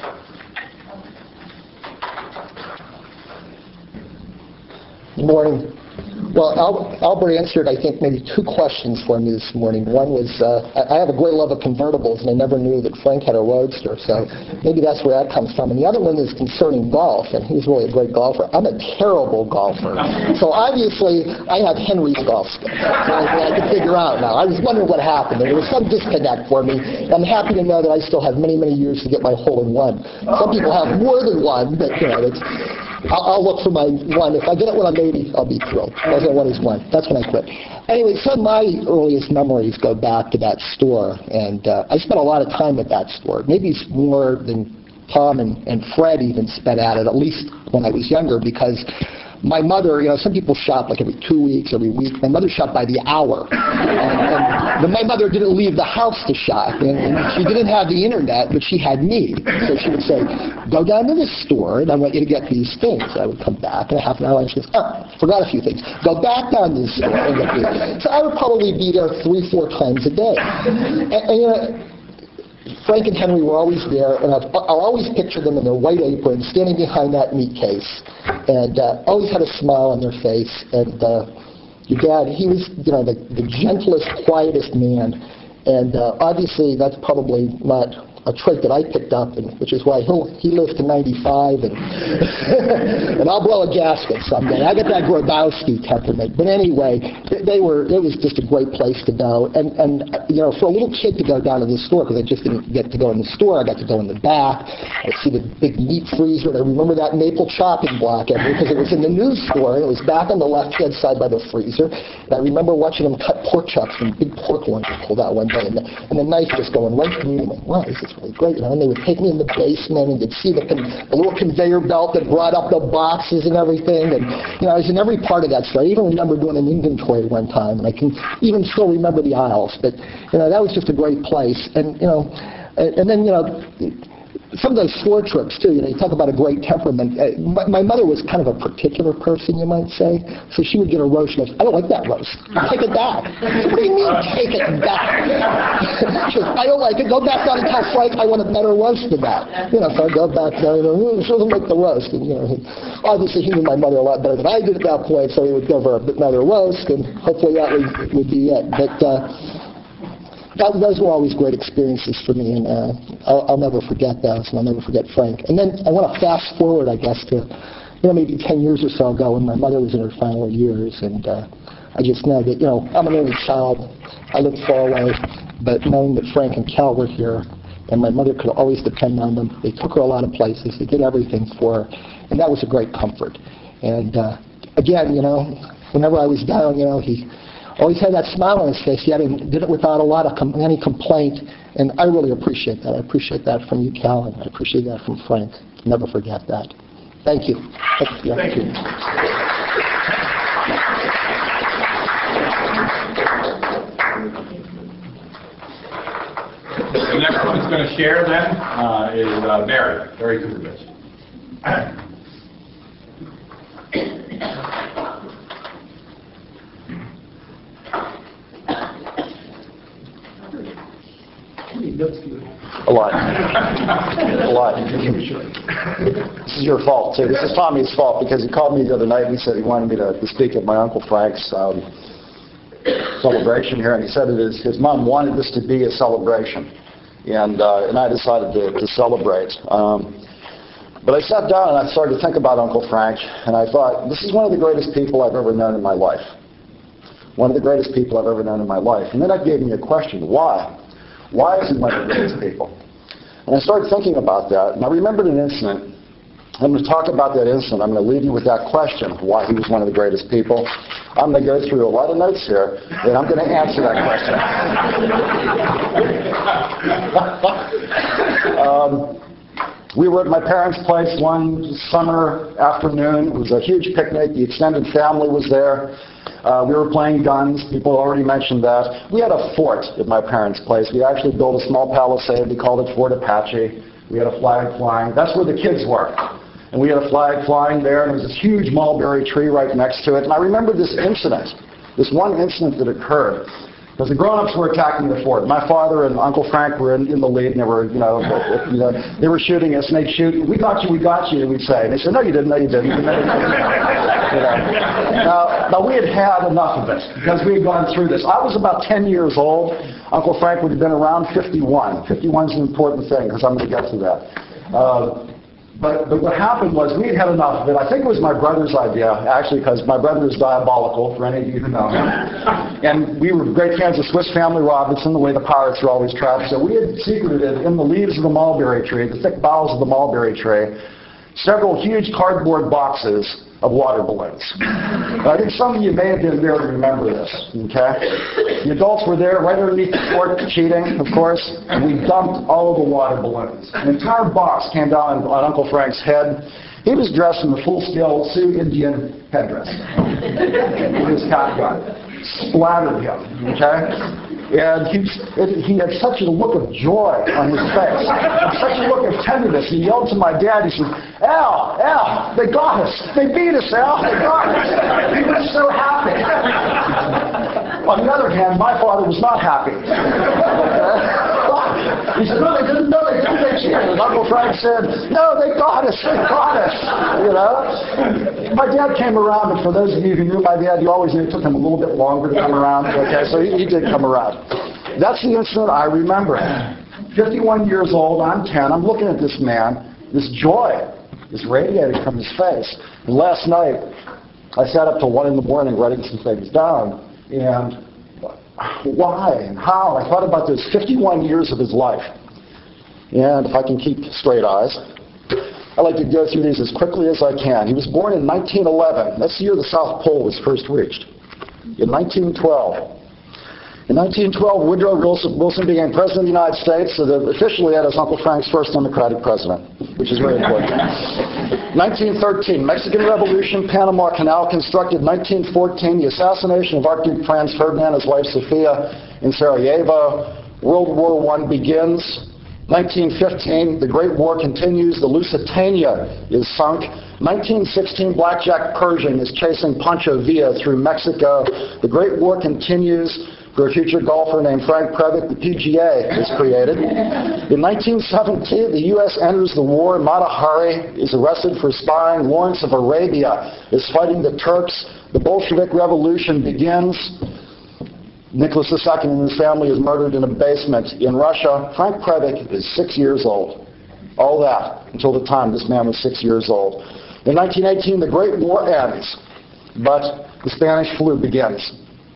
Good morning. Well, Al- Albert answered, I think, maybe two questions for me this morning. One was, uh, I I have a great love of convertibles, and I never knew that Frank had a Roadster, so maybe that's where that comes from. And the other one is concerning golf, and he's really a great golfer. I'm a terrible golfer. So obviously, I have Henry's golf skills. So I, I can figure out now. I was wondering what happened. There was some disconnect for me. I'm happy to know that I still have many, many years to get my hole-in-one. Some people have more than one, but, you know, it's... I'll, I'll look for my one. If I get it when I'm eighty, I'll be thrilled. All I want is one. That's when I quit. Anyway, some of my earliest memories go back to that store, and uh, I spent a lot of time at that store. Maybe it's more than Tom and, and Fred even spent at it, at least when I was younger, because my mother, you know, some people shop like every two weeks, every week. My mother shopped by the hour. And, and my mother didn't leave the house to shop. And, and she didn't have the internet, but she had me. So she would say, go down to this store, and I want you to get these things. I would come back in a half an hour, and she goes, oh, forgot a few things. Go back down to this store and get these. So I would probably be there three, four times a day. And, and you know, Frank and Henry were always there, and I've, I'll always picture them in their white aprons, standing behind that meat case, and uh, always had a smile on their face. And uh, your dad, he was, you know, the, the gentlest, quietest man, and uh, obviously that's probably not a trait that I picked up, and which is why he'll, he lived to ninety-five, and and I'll blow a gasket someday. I got that Grabowski temperament. But anyway, they were, it was just a great place to go. And, and you know, for a little kid to go down to the store, because I just didn't get to go in the store, I got to go in the back. I see the big meat freezer, and I remember that maple chopping block, because it was in the news store, and it was back on the left-hand side by the freezer. And I remember watching them cut pork chops, and big pork loins pulled out one day, and the, and the knife just going right through me. Wow, this is really great. You know, and they would take me in the basement, and they'd see the, con- the little conveyor belt that brought up the boxes and everything. And, you know, I was in every part of that store. I even remember doing an inventory one time, and I can even still remember the aisles. But, you know, that was just a great place. And, you know, and, and then, you know, some of those store trips, too, you know, you talk about a great temperament. Uh, my, my mother was kind of a particular person, you might say. So she would get a roast. She goes, I don't like that roast. Take it back. What do you mean, take it back? She goes, I don't like it. Go back down and tell Frank I want a better roast than that. You know, so I go back there, you know, mm, she doesn't like the roast. And, you know, he, obviously he knew my mother a lot better than I did at that point, so he would give her another roast, and hopefully that would, would be it. But, uh, That, those were always great experiences for me, and uh, I'll, I'll never forget those, and I'll never forget Frank. And then I want to fast forward, I guess, to, you know, maybe ten years or so ago when my mother was in her final years, and uh, I just know that, you know, I'm an only child. I lived far away, but knowing that Frank and Cal were here, and my mother could always depend on them. They took her a lot of places. They did everything for her, and that was a great comfort. And uh, again, you know, whenever I was down, you know, he always had that smile on his face. He had, did it without a lot of com- any complaint, and I really appreciate that. I appreciate that from you, Cal, and I appreciate that from Frank. Never forget that. Thank you. Thank you. Thank you. The next one that's going to share then uh, is uh, Barry, Barry Kukovich. A lot. A lot. This is your fault, too. This is Tommy's fault, because he called me the other night and he said he wanted me to, to speak at my Uncle Frank's um, celebration here, and he said that his, his mom wanted this to be a celebration, and uh, and I decided to, to celebrate. Um, but I sat down and I started to think about Uncle Frank, and I thought, this is one of the greatest people I've ever known in my life. One of the greatest people I've ever known in my life. And then that gave me a question. Why? Why is he one of the greatest people? And I started thinking about that, and I remembered an incident. I'm going to talk about that incident. I'm going to leave you with that question, why he was one of the greatest people. I'm going to go through a lot of notes here, and I'm going to answer that question. um, we were at my parents' place one summer afternoon. It was a huge picnic. The extended family was there. Uh, we were playing guns. People already mentioned that. We had a fort at my parents' place. We actually built a small palisade. We called it Fort Apache. We had a flag flying. That's where the kids were. And we had a flag flying there, and there was this huge mulberry tree right next to it. And I remember this incident, this one incident that occurred. Because the grown-ups were attacking the fort. My father and Uncle Frank were in, in the lead, and they were, you know, you know, they were shooting us, and they'd shoot. We got you, we got you, we'd say. And they said, no, you didn't, no, you didn't. You know? now, now, we had had enough of it, because we had gone through this. I was about ten years old. Uncle Frank would have been around fifty-one. fifty-one is an important thing, because I'm going to get to that. Uh, But, but what happened was we had had enough of it. I think it was my brother's idea, actually, because my brother is diabolical, for any of you who know him. And we were great fans of Swiss Family Robinson, the way the pirates are always trapped. So we had secreted in the leaves of the mulberry tree, the thick boughs of the mulberry tree, several huge cardboard boxes of water balloons. I think some of you may have been there to remember this, okay? The adults were there right underneath the fort cheating, of course, and we dumped all of the water balloons. An entire box came down on Uncle Frank's head. He was dressed in the full-scale Sioux Indian headdress with his cat gun. Splattered him, okay? And he, he had such a look of joy on his face, and such a look of tenderness. He yelled to my dad, he said, Al, Al, they got us. They beat us, Al, they got us. He was so happy. On the other hand, my father was not happy. He said, no, they didn't, no, they didn't, they cheated. And Uncle Frank said, no, they got us, they got us, you know. My dad came around, and for those of you who knew my dad, you always knew it took him a little bit longer to come around, okay, so he, he did come around. That's the incident I remember. fifty-one years old, I'm ten, I'm looking at this man, this joy is radiating from his face. And last night, I sat up till one in the morning writing some things down, and why and how? I thought about those fifty-one years of his life. And if I can keep straight eyes, I like to go through these as quickly as I can. He was born in nineteen eleven. That's the year the South Pole was first reached. In nineteen twelve. In nineteen twelve, Woodrow Wilson became President of the United States, so that officially that is Uncle Frank's first Democratic president, which is very important. nineteen thirteen, Mexican Revolution, Panama Canal constructed. nineteen fourteen, the assassination of Archduke Franz Ferdinand, his wife Sofia, in Sarajevo. World War One begins. nineteen fifteen, the Great War continues. The Lusitania is sunk. nineteen sixteen, Blackjack Pershing is chasing Pancho Villa through Mexico. The Great War continues. For a future golfer named Frank Previte, the P G A is created. In nineteen seventeen, the U S enters the war. Mata Hari is arrested for spying. Lawrence of Arabia is fighting the Turks. The Bolshevik Revolution begins. Nicholas the Second and his family is murdered in a basement in Russia. Frank Previte is six years old. All that until the time this man was six years old. In nineteen eighteen, the Great War ends, but the Spanish flu begins.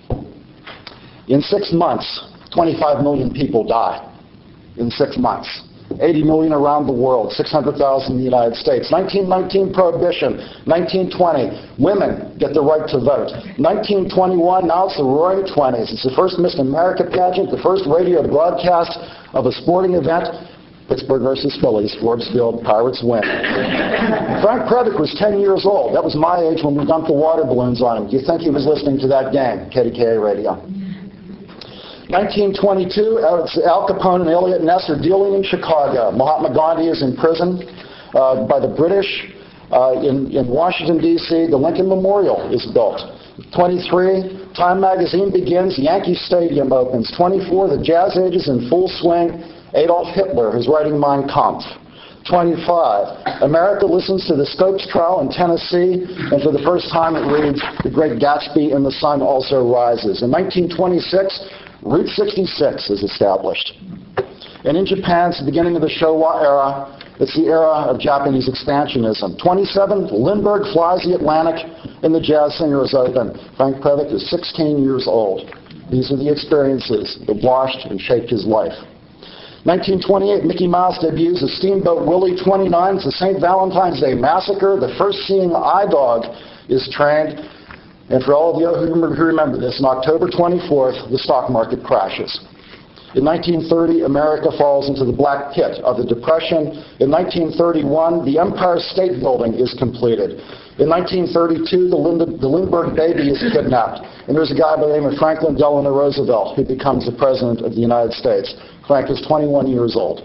In six months, twenty-five million people die. In six months. eighty million around the world, six hundred thousand in the United States. nineteen nineteen, Prohibition. nineteen twenty, women get the right to vote. nineteen twenty-one, now it's the Roaring Twenties. It's the first Miss America pageant, the first radio broadcast of a sporting event. Pittsburgh versus Phillies, Forbes Field, Pirates win. Frank Previte was ten years old. That was my age when we dumped the water balloons on him. Do you think he was listening to that game? K D K A radio. nineteen twenty-two, Al Capone and Elliot Ness are dealing in Chicago. Mahatma Gandhi is in prison uh, by the British. Uh, in, in Washington, D C, the Lincoln Memorial is built. twenty-three, Time magazine begins. Yankee Stadium opens. twenty-four, the Jazz Age is in full swing. Adolf Hitler is writing Mein Kampf. twenty-five, America listens to the Stokes trial in Tennessee, and for the first time it reads, The Great Gatsby and the Sun Also Rises. In nineteen twenty-six, Route sixty-six is established. And in Japan, it's the beginning of the Showa era. It's the era of Japanese expansionism. twenty-seven, Lindbergh flies the Atlantic, and the jazz singer is open. Frank Previte is sixteen years old. These are the experiences that washed and shaped his life. nineteen twenty-eight, Mickey Mouse debuts as Steamboat Willie. twenty-nine, it's the Saint Valentine's Day Massacre. The first seeing eye dog is trained. And for all of you who remember, who remember this, on October twenty-fourth, the stock market crashes. In nineteen thirty, America falls into the black pit of the Depression. In nineteen thirty-one, the Empire State Building is completed. In nineteen thirty-two, the, Lind- the Lindbergh baby is kidnapped. And there's a guy by the name of Franklin Delano Roosevelt who becomes the President of the United States. Frank is twenty-one years old.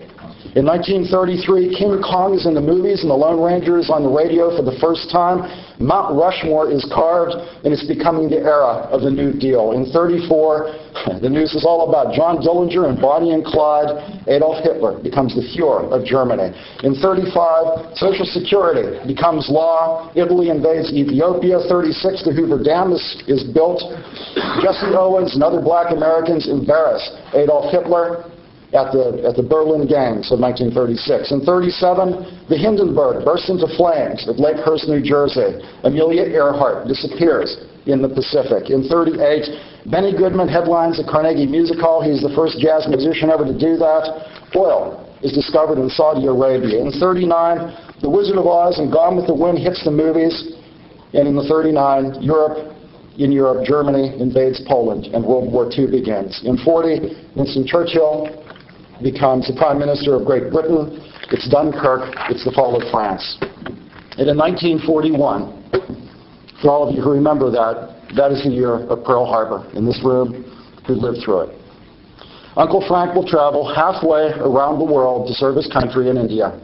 In nineteen thirty-three, King Kong is in the movies and the Lone Ranger is on the radio for the first time. Mount Rushmore is carved, and it's becoming the era of the New Deal. In thirty-four, the news is all about John Dillinger and Bonnie and Clyde. Adolf Hitler becomes the Fuhrer of Germany. In thirty-five, Social Security becomes law. Italy invades Ethiopia. thirty-six, the Hoover Dam is, is built. Jesse Owens and other black Americans embarrass Adolf Hitler at the, at the Berlin Gangs of nineteen thirty-six. In thirty-seven, the Hindenburg bursts into flames at Lakehurst, New Jersey. Amelia Earhart disappears in the Pacific. In thirty-eight, Benny Goodman headlines the Carnegie Music Hall. He's the first jazz musician ever to do that. Oil is discovered in Saudi Arabia. In thirty-nine, The Wizard of Oz and Gone with the Wind hits the movies. And in the thirty-nine, Europe, in Europe, Germany invades Poland, and World War Two begins. In forty, Winston Churchill becomes the Prime Minister of Great Britain. It's Dunkirk. It's the fall of France. And in nineteen forty-one, for all of you who remember that, that is the year of Pearl Harbor. In this room, who lived through it. Uncle Frank will travel halfway around the world to serve his country in India.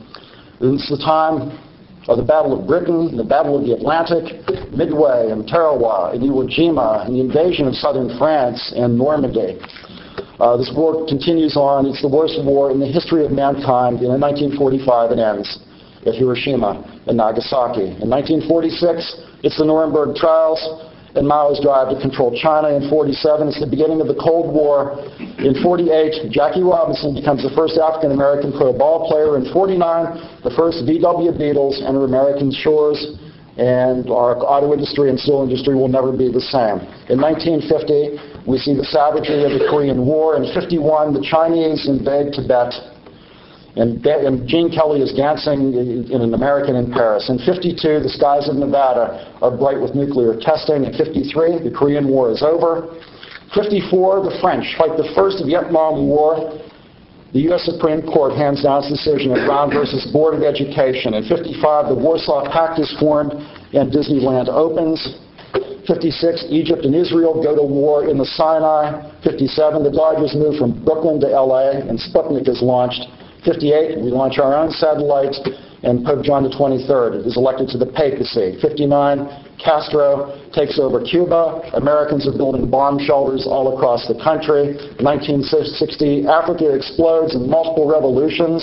It's the time of the Battle of Britain, the Battle of the Atlantic, Midway and Tarawa and Iwo Jima, and the invasion of southern France and Normandy. Uh, this war continues on. It's the worst war in the history of mankind. And in nineteen forty-five, it ends at Hiroshima and Nagasaki. In nineteen forty-six, it's the Nuremberg trials and Mao's drive to control China. In forty-seven, it's the beginning of the Cold War. In forty-eight, Jackie Robinson becomes the first African-American pro ball player. In forty-nine, the first V W Beatles enter American shores. And our auto industry and steel industry will never be the same. In nineteen fifty, we see the savagery of the Korean War. In fifty-one, the Chinese invade Tibet. And, and Gene Kelly is dancing in an American in Paris. In fifty-two, the skies of Nevada are bright with nuclear testing. In fifty-three, the Korean War is over. fifty-four, the French fight the first Vietnam War. The U S Supreme Court hands down its decision at Brown versus Board of Education. In fifty-five, the Warsaw Pact is formed and Disneyland opens. fifty-six, Egypt and Israel go to war in the Sinai. fifty-seven, the Dodgers move from Brooklyn to L A and Sputnik is launched. fifty-eight, we launch our own satellite, and Pope John the twenty-third is elected to the papacy. fifty-nine, Castro takes over Cuba. Americans are building bomb shelters all across the country. nineteen sixty, Africa explodes in multiple revolutions.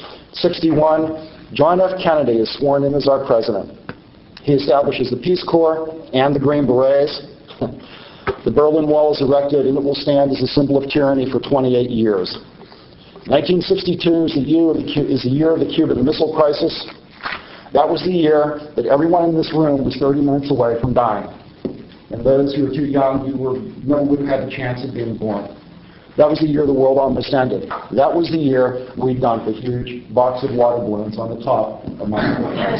sixty-one, John F. Kennedy is sworn in as our president. He establishes the Peace Corps and the Green Berets. The Berlin Wall is erected, and it will stand as a symbol of tyranny for twenty-eight years. nineteen sixty-two is the year of the, is the year of the Cuban Missile Crisis. That was the year that everyone in this room was thirty minutes away from dying. And those who were too young, you were, never would have had the chance of being born. That was the year the world almost ended. That was the year we dumped a huge box of water balloons on the top of my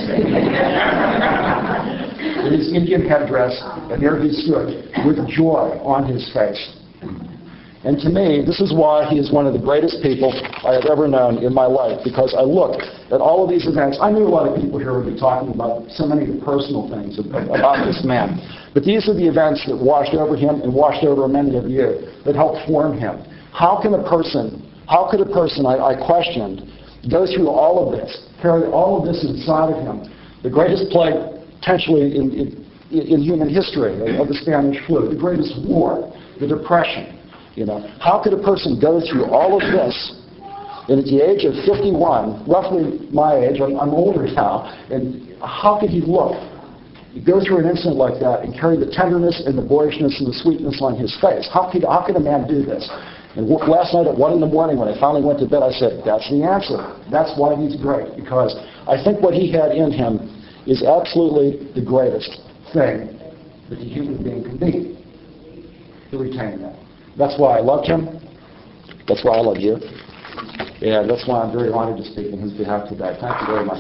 in his Indian headdress, and there he stood with joy on his face. And to me, this is why he is one of the greatest people I have ever known in my life, because I look at all of these events. I knew a lot of people here would be talking about so many of the personal things about this man. But these are the events that washed over him and washed over many of you, that helped form him. How can a person, how could a person, I, I questioned, go through all of this, carry all of this inside of him, the greatest plague potentially in, in, in human history of the Spanish flu, the greatest war, the Depression. You know, how could a person go through all of this, and at the age of fifty-one, roughly my age, I'm, I'm older now, and how could he look, go through an incident like that and carry the tenderness and the boyishness and the sweetness on his face? How could, how could a man do this? And last night at one in the morning when I finally went to bed, I said, that's the answer. That's why he's great, because I think what he had in him is absolutely the greatest thing that a human being can be, to retain that. That's why I loved him. That's why I love you. And that's why I'm very honored to speak on his behalf today. Thank you very much.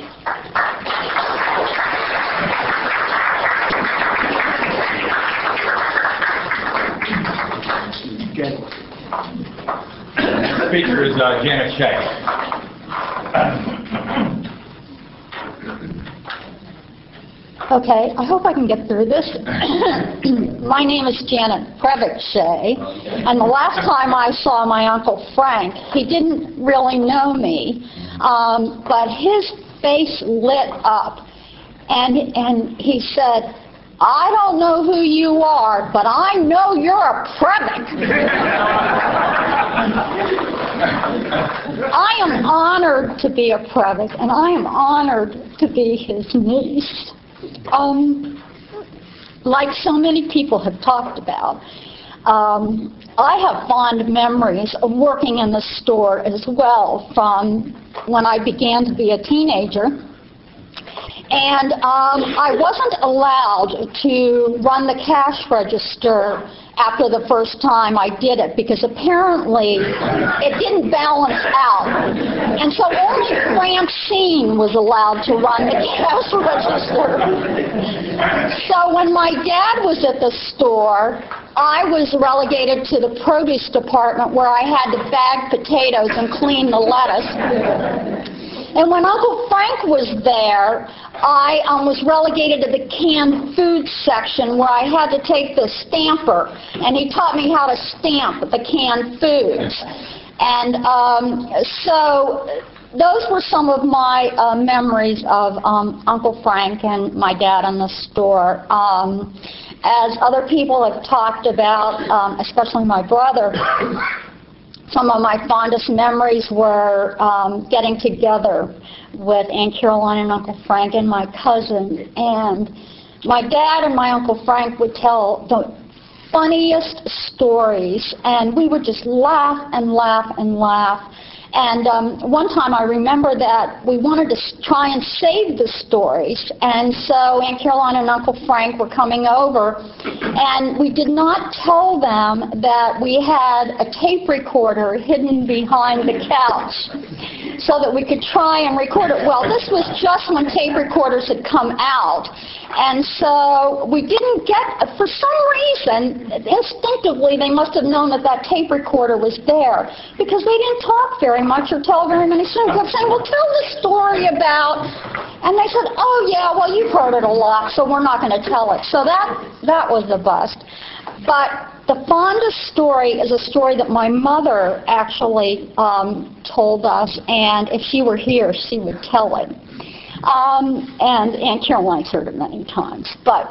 The speaker is uh, Janet Shea. Okay, I hope I can get through this. My name is Janet Previck-Shea, and the last time I saw my Uncle Frank, he didn't really know me, um, but his face lit up, and, and he said, "I don't know who you are, but I know you're a Previck." I am honored to be a Previck, and I am honored to be his niece. Um, like so many people have talked about, um, I have fond memories of working in the store as well from when I began to be a teenager. And um, I wasn't allowed to run the cash register after the first time I did it because apparently it didn't balance out. And so only Francine was allowed to run the cash register. So when my dad was at the store, I was relegated to the produce department where I had to bag potatoes and clean the lettuce. And when Uncle Frank was there, I um, was relegated to the canned food section where I had to take the stamper, and he taught me how to stamp the canned foods. And um, so those were some of my uh, memories of um, Uncle Frank and my dad in the store. Um, as other people have talked about, um, especially my brother, some of my fondest memories were um, getting together with Aunt Caroline and Uncle Frank and my cousin. And my dad and my Uncle Frank would tell the funniest stories, and we would just laugh and laugh and laugh. And um, one time I remember that we wanted to try and save the stories, and so Aunt Caroline and Uncle Frank were coming over, and we did not tell them that we had a tape recorder hidden behind the couch so that we could try and record it. Well, this was just when tape recorders had come out, and so we didn't get, for some reason, instinctively they must have known that that tape recorder was there, because they didn't talk very much or tell very many stories. They kept saying, "Well, tell the story about," and they said, "Oh yeah, well you've heard it a lot, so we're not going to tell it." So that that was a bust. But the fondest story is a story that my mother actually um, told us, and if she were here, she would tell it. Um, and Aunt Caroline's heard it many times. But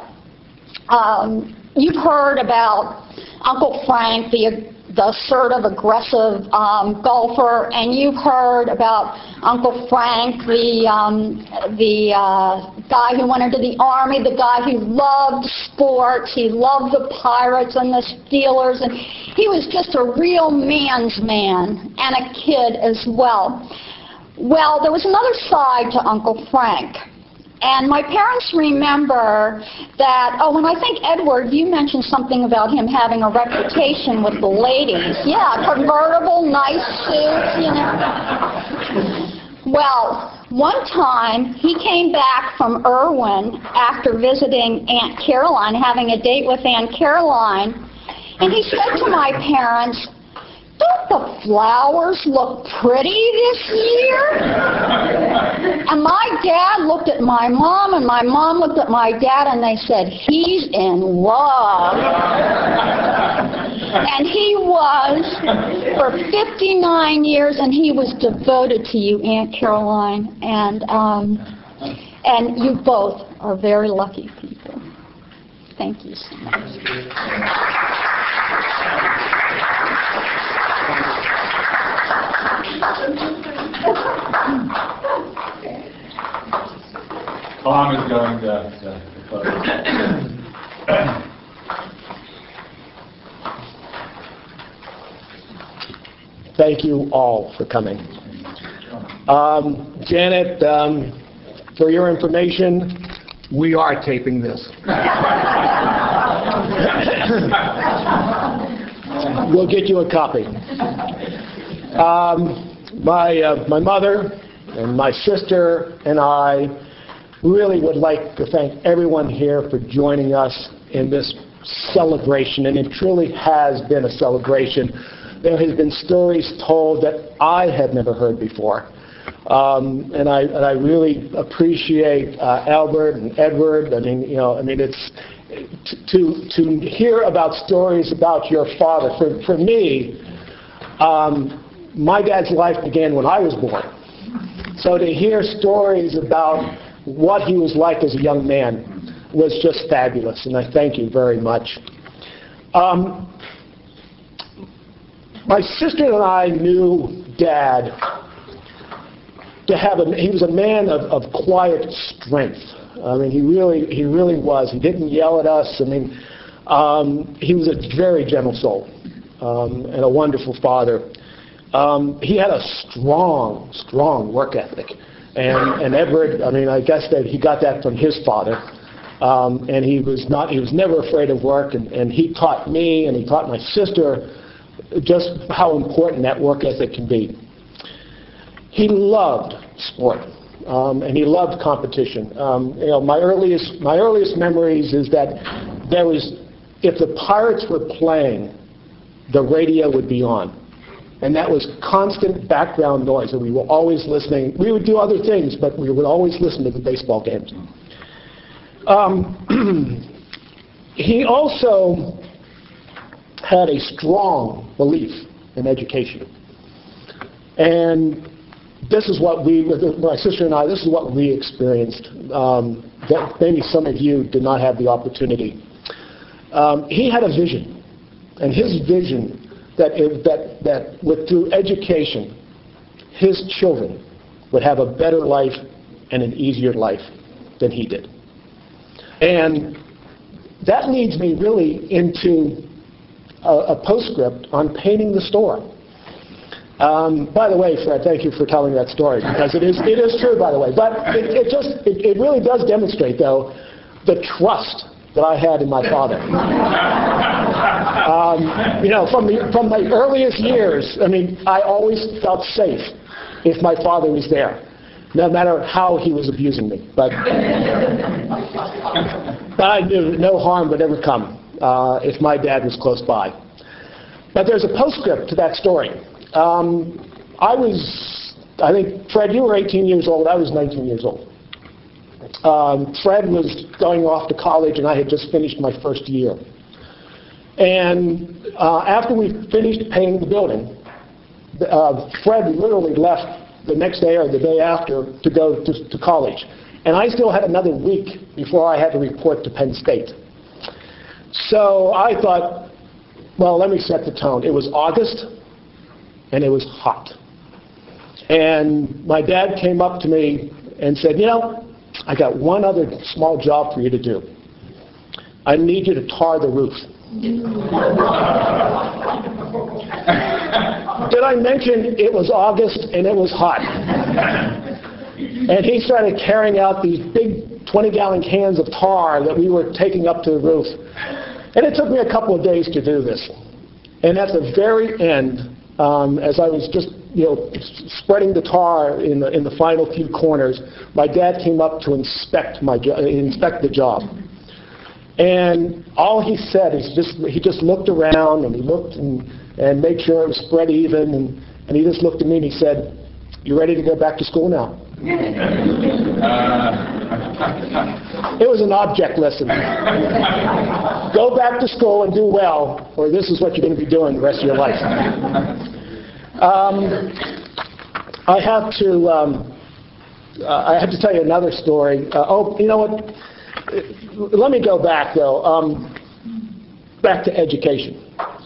um, you've heard about Uncle Frank, the the assertive, aggressive um, golfer, and you've heard about Uncle Frank, the um, the uh, guy who went into the Army, the guy who loved sports, he loved the Pirates and the Steelers, and he was just a real man's man, and a kid as well. Well, there was another side to Uncle Frank. And my parents remember that, oh, and I think, Edward, you mentioned something about him having a reputation with the ladies. Yeah, convertible, nice suits, you know. Well, one time he came back from Irwin after visiting Aunt Caroline, having a date with Aunt Caroline, and he said to my parents, "Don't the flowers look pretty this year?" And my dad looked at my mom, and my mom looked at my dad, and they said, "He's in love." And he was for fifty-nine years, and he was devoted to you, Aunt Caroline. And, um, and you both are very lucky people. Thank you so much. Tom is going to, to close. Thank you all for coming. Um, Janet, um, for your information, we are taping this. We'll get you a copy. Um, my, uh, my mother and my sister and I really would like to thank everyone here for joining us in this celebration, and it truly has been a celebration. There has been stories told that I had never heard before. Um, and I and I really appreciate uh, Albert and Edward. I mean, you know, I mean, it's to to hear about stories about your father. For for me, um, my dad's life began when I was born. So to hear stories about what he was like as a young man was just fabulous, and I thank you very much. Um, my sister and I knew Dad to have a, he was a man of, of quiet strength. I mean, he really, he really was. He didn't yell at us. I mean, um, he was a very gentle soul um, and a wonderful father. Um, he had a strong, strong work ethic. And, and Edward, I mean, I guess that he got that from his father. Um, and he was not, he was never afraid of work. And, and he taught me and he taught my sister just how important that work ethic can be. He loved sport, um, and he loved competition. Um, you know, my earliest my earliest memories is that there was, if the Pirates were playing, the radio would be on, and that was constant background noise. And we were always listening. We would do other things, but we would always listen to the baseball games. Um, he also had a strong belief in education, and this is what we, my sister and I, this is what we experienced, um, that maybe some of you did not have the opportunity. Um, he had a vision, and his vision that, if, that, that with, through education, his children would have a better life and an easier life than he did. And that leads me really into a, a postscript on painting the store. Um, by the way, Fred, thank you for telling that story, because it is it is true, by the way. But it, it just it, it really does demonstrate, though, the trust that I had in my father. um, you know, from the from my earliest years, I mean, I always felt safe if my father was there, no matter how he was abusing me. But but I knew no harm would ever come uh, if my dad was close by. But there's a postscript to that story. Um, I was, I think, Fred, you were eighteen years old. I was nineteen years old. Um, Fred was going off to college, and I had just finished my first year. And uh, after we finished painting the building, uh, Fred literally left the next day or the day after to go to, to college. And I still had another week before I had to report to Penn State. So I thought, well, let me set the tone. It was August, and it was hot. And my dad came up to me and said, you know, I got one other small job for you to do. I need you to tar the roof. Did I mention it was August and it was hot? And he started carrying out these big twenty gallon cans of tar that we were taking up to the roof. And it took me a couple of days to do this. And at the very end, um, as I was just you know, spreading the tar in the, in the final few corners, my dad came up to inspect, my jo- inspect the job. And all he said is just, he just looked around and he looked and, and made sure it was spread even, and, and he just looked at me and he said, "You ready to go back to school now?" It was an object lesson. Go back to school and do well, or this is what you're going to be doing the rest of your life. Um, I have to um, uh, I have to tell you another story. Uh, oh, you know what? Let me go back though. Um, back to education.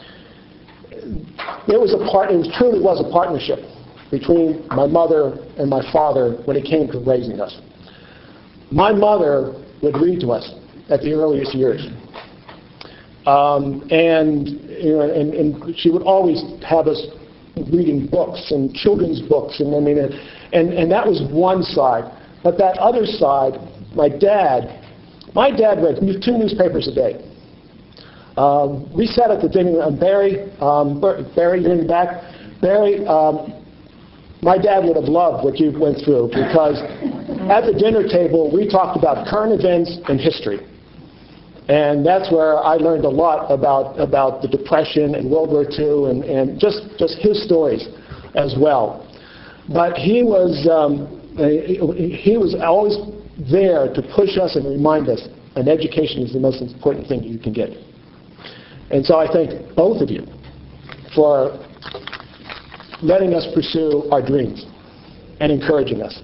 It was a part. It was, truly was a partnership between my mother and my father when it came to raising us. My mother would read to us at the earliest years, um, and, you know, and and she would always have us reading books and children's books, and I mean, and and that was one side. But that other side, my dad, my dad read two newspapers a day. Um, we sat at the dinner, and Barry, um, Barry, you're in the back. Barry, um, my dad would have loved what you went through, because at the dinner table we talked about current events and history. And that's where I learned a lot about, about the Depression and World War Two, and, and just, just his stories as well. But he was, um, he was always there to push us and remind us, and education is the most important thing you can get. And so I thank both of you for letting us pursue our dreams and encouraging us.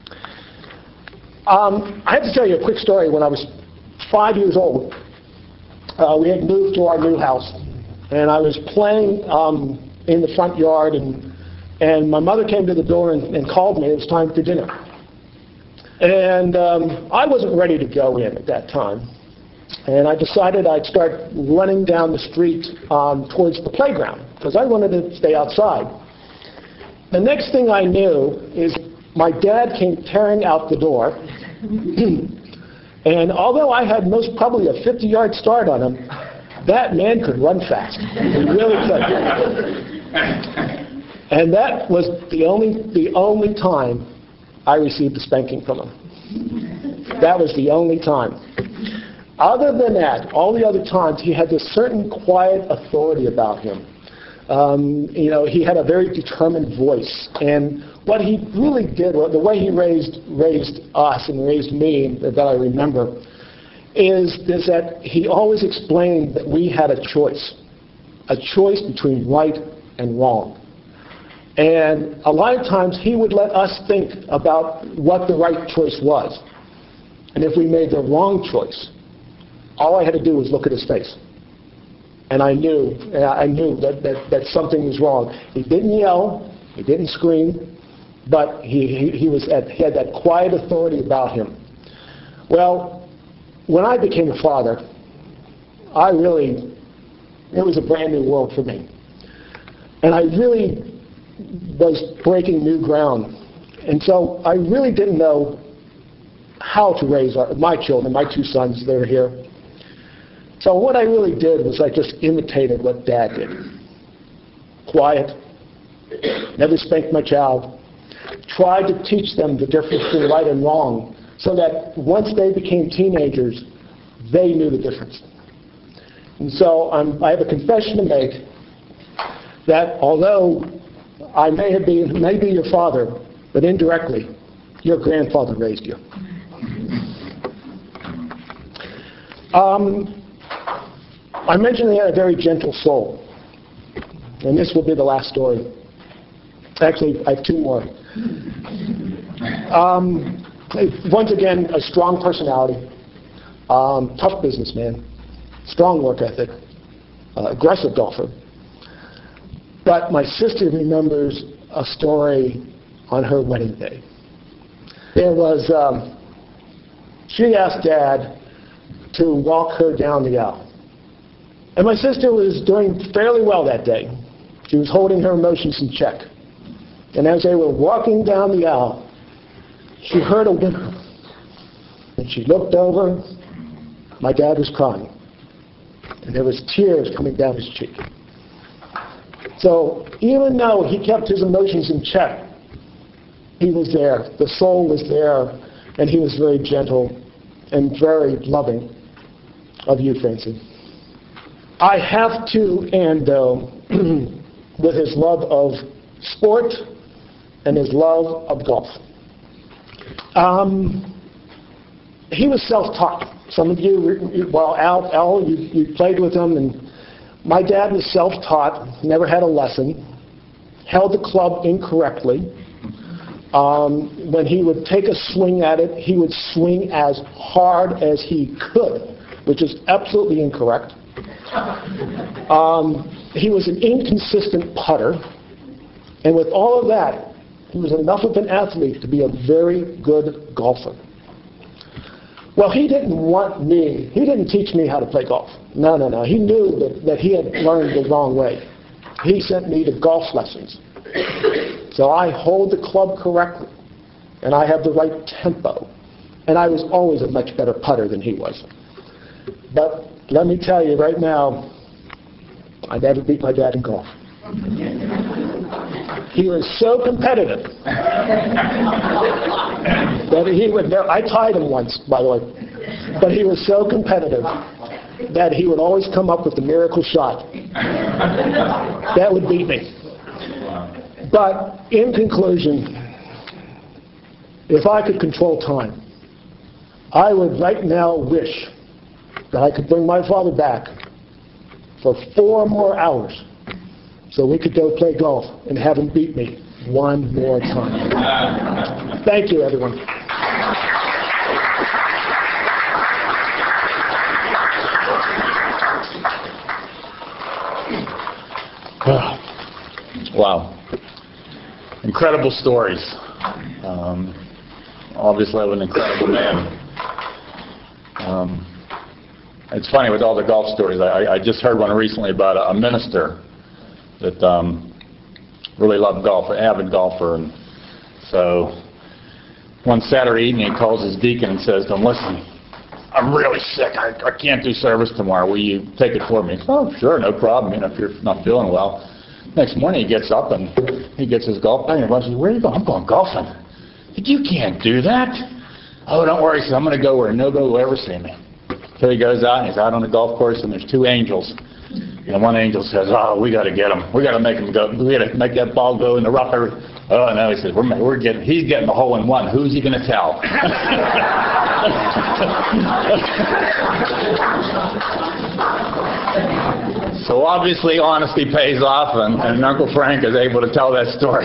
Um, I have to tell you a quick story. When I was five years old, uh, we had moved to our new house, and I was playing um, in the front yard, and, and my mother came to the door and, and called me. It was time for dinner. And um, I wasn't ready to go in at that time. And I decided I'd start running down the street um, towards the playground, because I wanted to stay outside. The next thing I knew is my dad came tearing out the door. And although I had most probably a fifty-yard start on him, that man could run fast. He really could. And that was the only, the only time I received a spanking from him. That was the only time. Other than that, all the other times, he had this certain quiet authority about him. Um, you know, he had a very determined voice. And what he really did, the way he raised raised us and raised me, that I remember, is, is that he always explained that we had a choice, a choice between right and wrong. And a lot of times he would let us think about what the right choice was. And if we made the wrong choice, all I had to do was look at his face. And I knew, I knew that, that, that something was wrong. He didn't yell, he didn't scream, but he, he, he, was at, he had that quiet authority about him. Well, when I became a father, I really, it was a brand new world for me. And I really was breaking new ground. And so I really didn't know how to raise our, my children, my two sons that are here. So what I really did was I just imitated what Dad did. Quiet, never spanked my child, tried to teach them the difference between right and wrong so that once they became teenagers, they knew the difference. And so um, I have a confession to make that although I may have been, may be your father, but indirectly, your grandfather raised you. Um, I mentioned he had a very gentle soul. And this will be the last story. Actually, I have two more. Um, once again, a strong personality, um, tough businessman, strong work ethic, uh, aggressive golfer. But my sister remembers a story on her wedding day. There was, um, she asked Dad to walk her down the aisle. And my sister was doing fairly well that day. She was holding her emotions in check. And as they were walking down the aisle, she heard a whimper. And she looked over. My dad was crying. And there was tears coming down his cheek. So even though he kept his emotions in check, he was there. The soul was there. And he was very gentle and very loving of you, Francie. I have to end, though, with his love of sport and his love of golf. Um, he was self-taught. Some of you, well, Al, Al you, you played with him, and my dad was self-taught, never had a lesson, held the club incorrectly. Um, when he would take a swing at it, he would swing as hard as he could, which is absolutely incorrect. Um, he was an inconsistent putter, and with all of that, he was enough of an athlete to be a very good golfer. Well, he didn't want me, he didn't teach me how to play golf. No, no, no. He knew that, that he had learned the wrong way. He sent me to golf lessons. So I hold the club correctly, and I have the right tempo. And I was always a much better putter than he was. But let me tell you right now, I never beat my dad in golf. He was so competitive that he would never, I tied him once, by the way, but he was so competitive that he would always come up with the miracle shot. That would beat me. But in conclusion, if I could control time, I would right now wish that I could bring my father back for four more hours so we could go play golf and have him beat me one more time. Thank you, everyone. Wow. Incredible stories. Um, obviously, I'm an incredible man. Um, it's funny with all the golf stories. I, I just heard one recently about a, a minister that um, really loved golf, an avid golfer. And so one Saturday evening, he calls his deacon and says to him, "Listen, I'm really sick. I, I can't do service tomorrow. Will you take it for me?" "Oh, sure, no problem. You know, if you're not feeling well." Next morning, he gets up and he gets his golf bag and he says, "Where are you going?" "I'm going golfing." "You can't do that." "Oh, don't worry," he says, "I'm going to go where nobody will ever see me." So he goes out and he's out on the golf course and there's two angels. And one angel says, "Oh, we got to get him. We got to make him go. We got to make that ball go in the rough." "Oh no," he says, "We're we're getting. He's getting the hole in one. Who's he going to tell?" So obviously honesty pays off, and, and Uncle Frank is able to tell that story.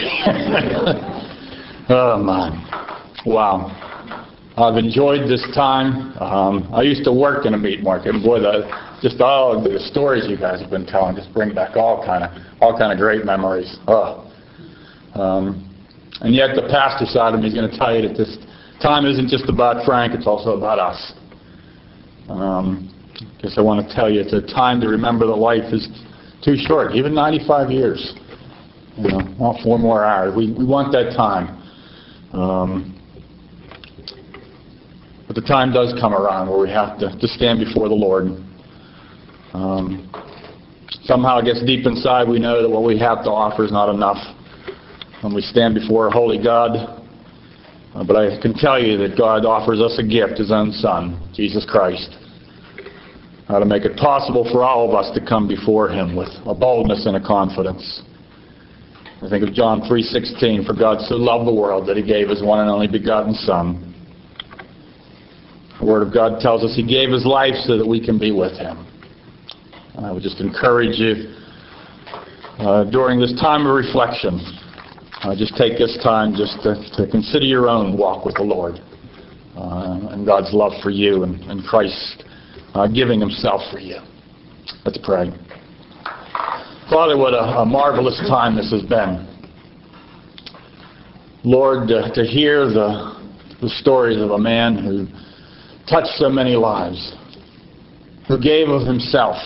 Oh, man. Wow. I've enjoyed this time. Um, I used to work in a meat market, and boy, the, just all the stories you guys have been telling just bring back all kind of all kind of great memories. Oh. Um, and yet the pastor side of me is going to tell you that this time isn't just about Frank, it's also about us. Um, Because I want to tell you, it's a time to remember that life is too short, even ninety-five years. You know, well, four more hours. We we want that time. Um, but the time does come around where we have to, to stand before the Lord. Um, somehow it gets deep inside, we know that what we have to offer is not enough when we stand before a holy God. Uh, but I can tell you that God offers us a gift, His own Son, Jesus Christ. How to make it possible for all of us to come before Him with a boldness and a confidence. I think of John three sixteen, "For God so loved the world that He gave His one and only begotten Son." The Word of God tells us He gave His life so that we can be with Him. And I would just encourage you, uh, during this time of reflection, uh, just take this time just to, to consider your own walk with the Lord uh, and God's love for you and, and Christ Uh, giving Himself for you. Let's pray. Father, what a, a marvelous time this has been. Lord, uh, to hear the, the stories of a man who touched so many lives, who gave of himself,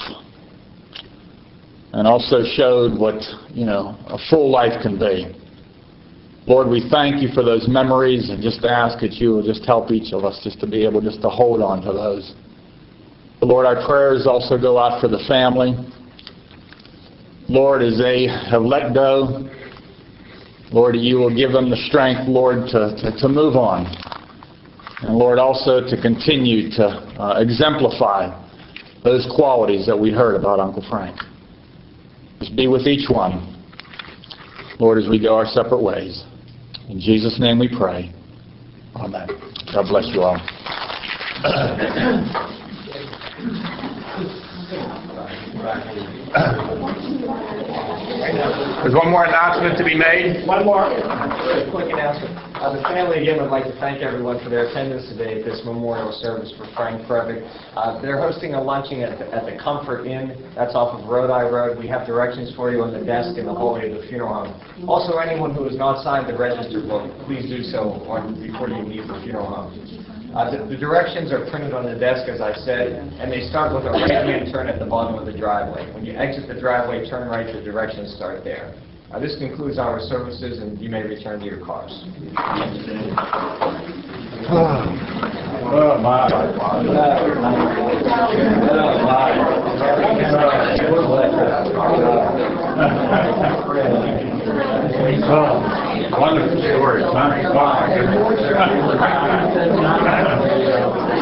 and also showed what, you know, a full life can be. Lord, we thank You for those memories and just ask that You will just help each of us just to be able just to hold on to those. Lord, our prayers also go out for the family. Lord, as they have let go, Lord, You will give them the strength, Lord, to, to, to move on. And Lord, also to continue to uh, exemplify those qualities that we heard about Uncle Frank. Just be with each one, Lord, as we go our separate ways. In Jesus' name we pray. Amen. God bless you all. There's one more announcement to be made. One more really quick announcement. Uh, the family, again, would like to thank everyone for their attendance today at this memorial service for Frank Previck. Uh, they're hosting a luncheon at the, at the Comfort Inn. That's off of Rodi Road. We have directions for you on the desk in the hallway of the funeral home. Also, anyone who has not signed the register book, please do so on, before you leave the funeral home. Uh, the, the directions are printed on the desk, as I said, and they start with a right-hand turn at the bottom of the driveway. When you exit the driveway, turn right, the directions start there. Uh, this concludes our services, and you may return to your cars. Oh, my. Oh, wonderful stories, huh? Oh, my goodness.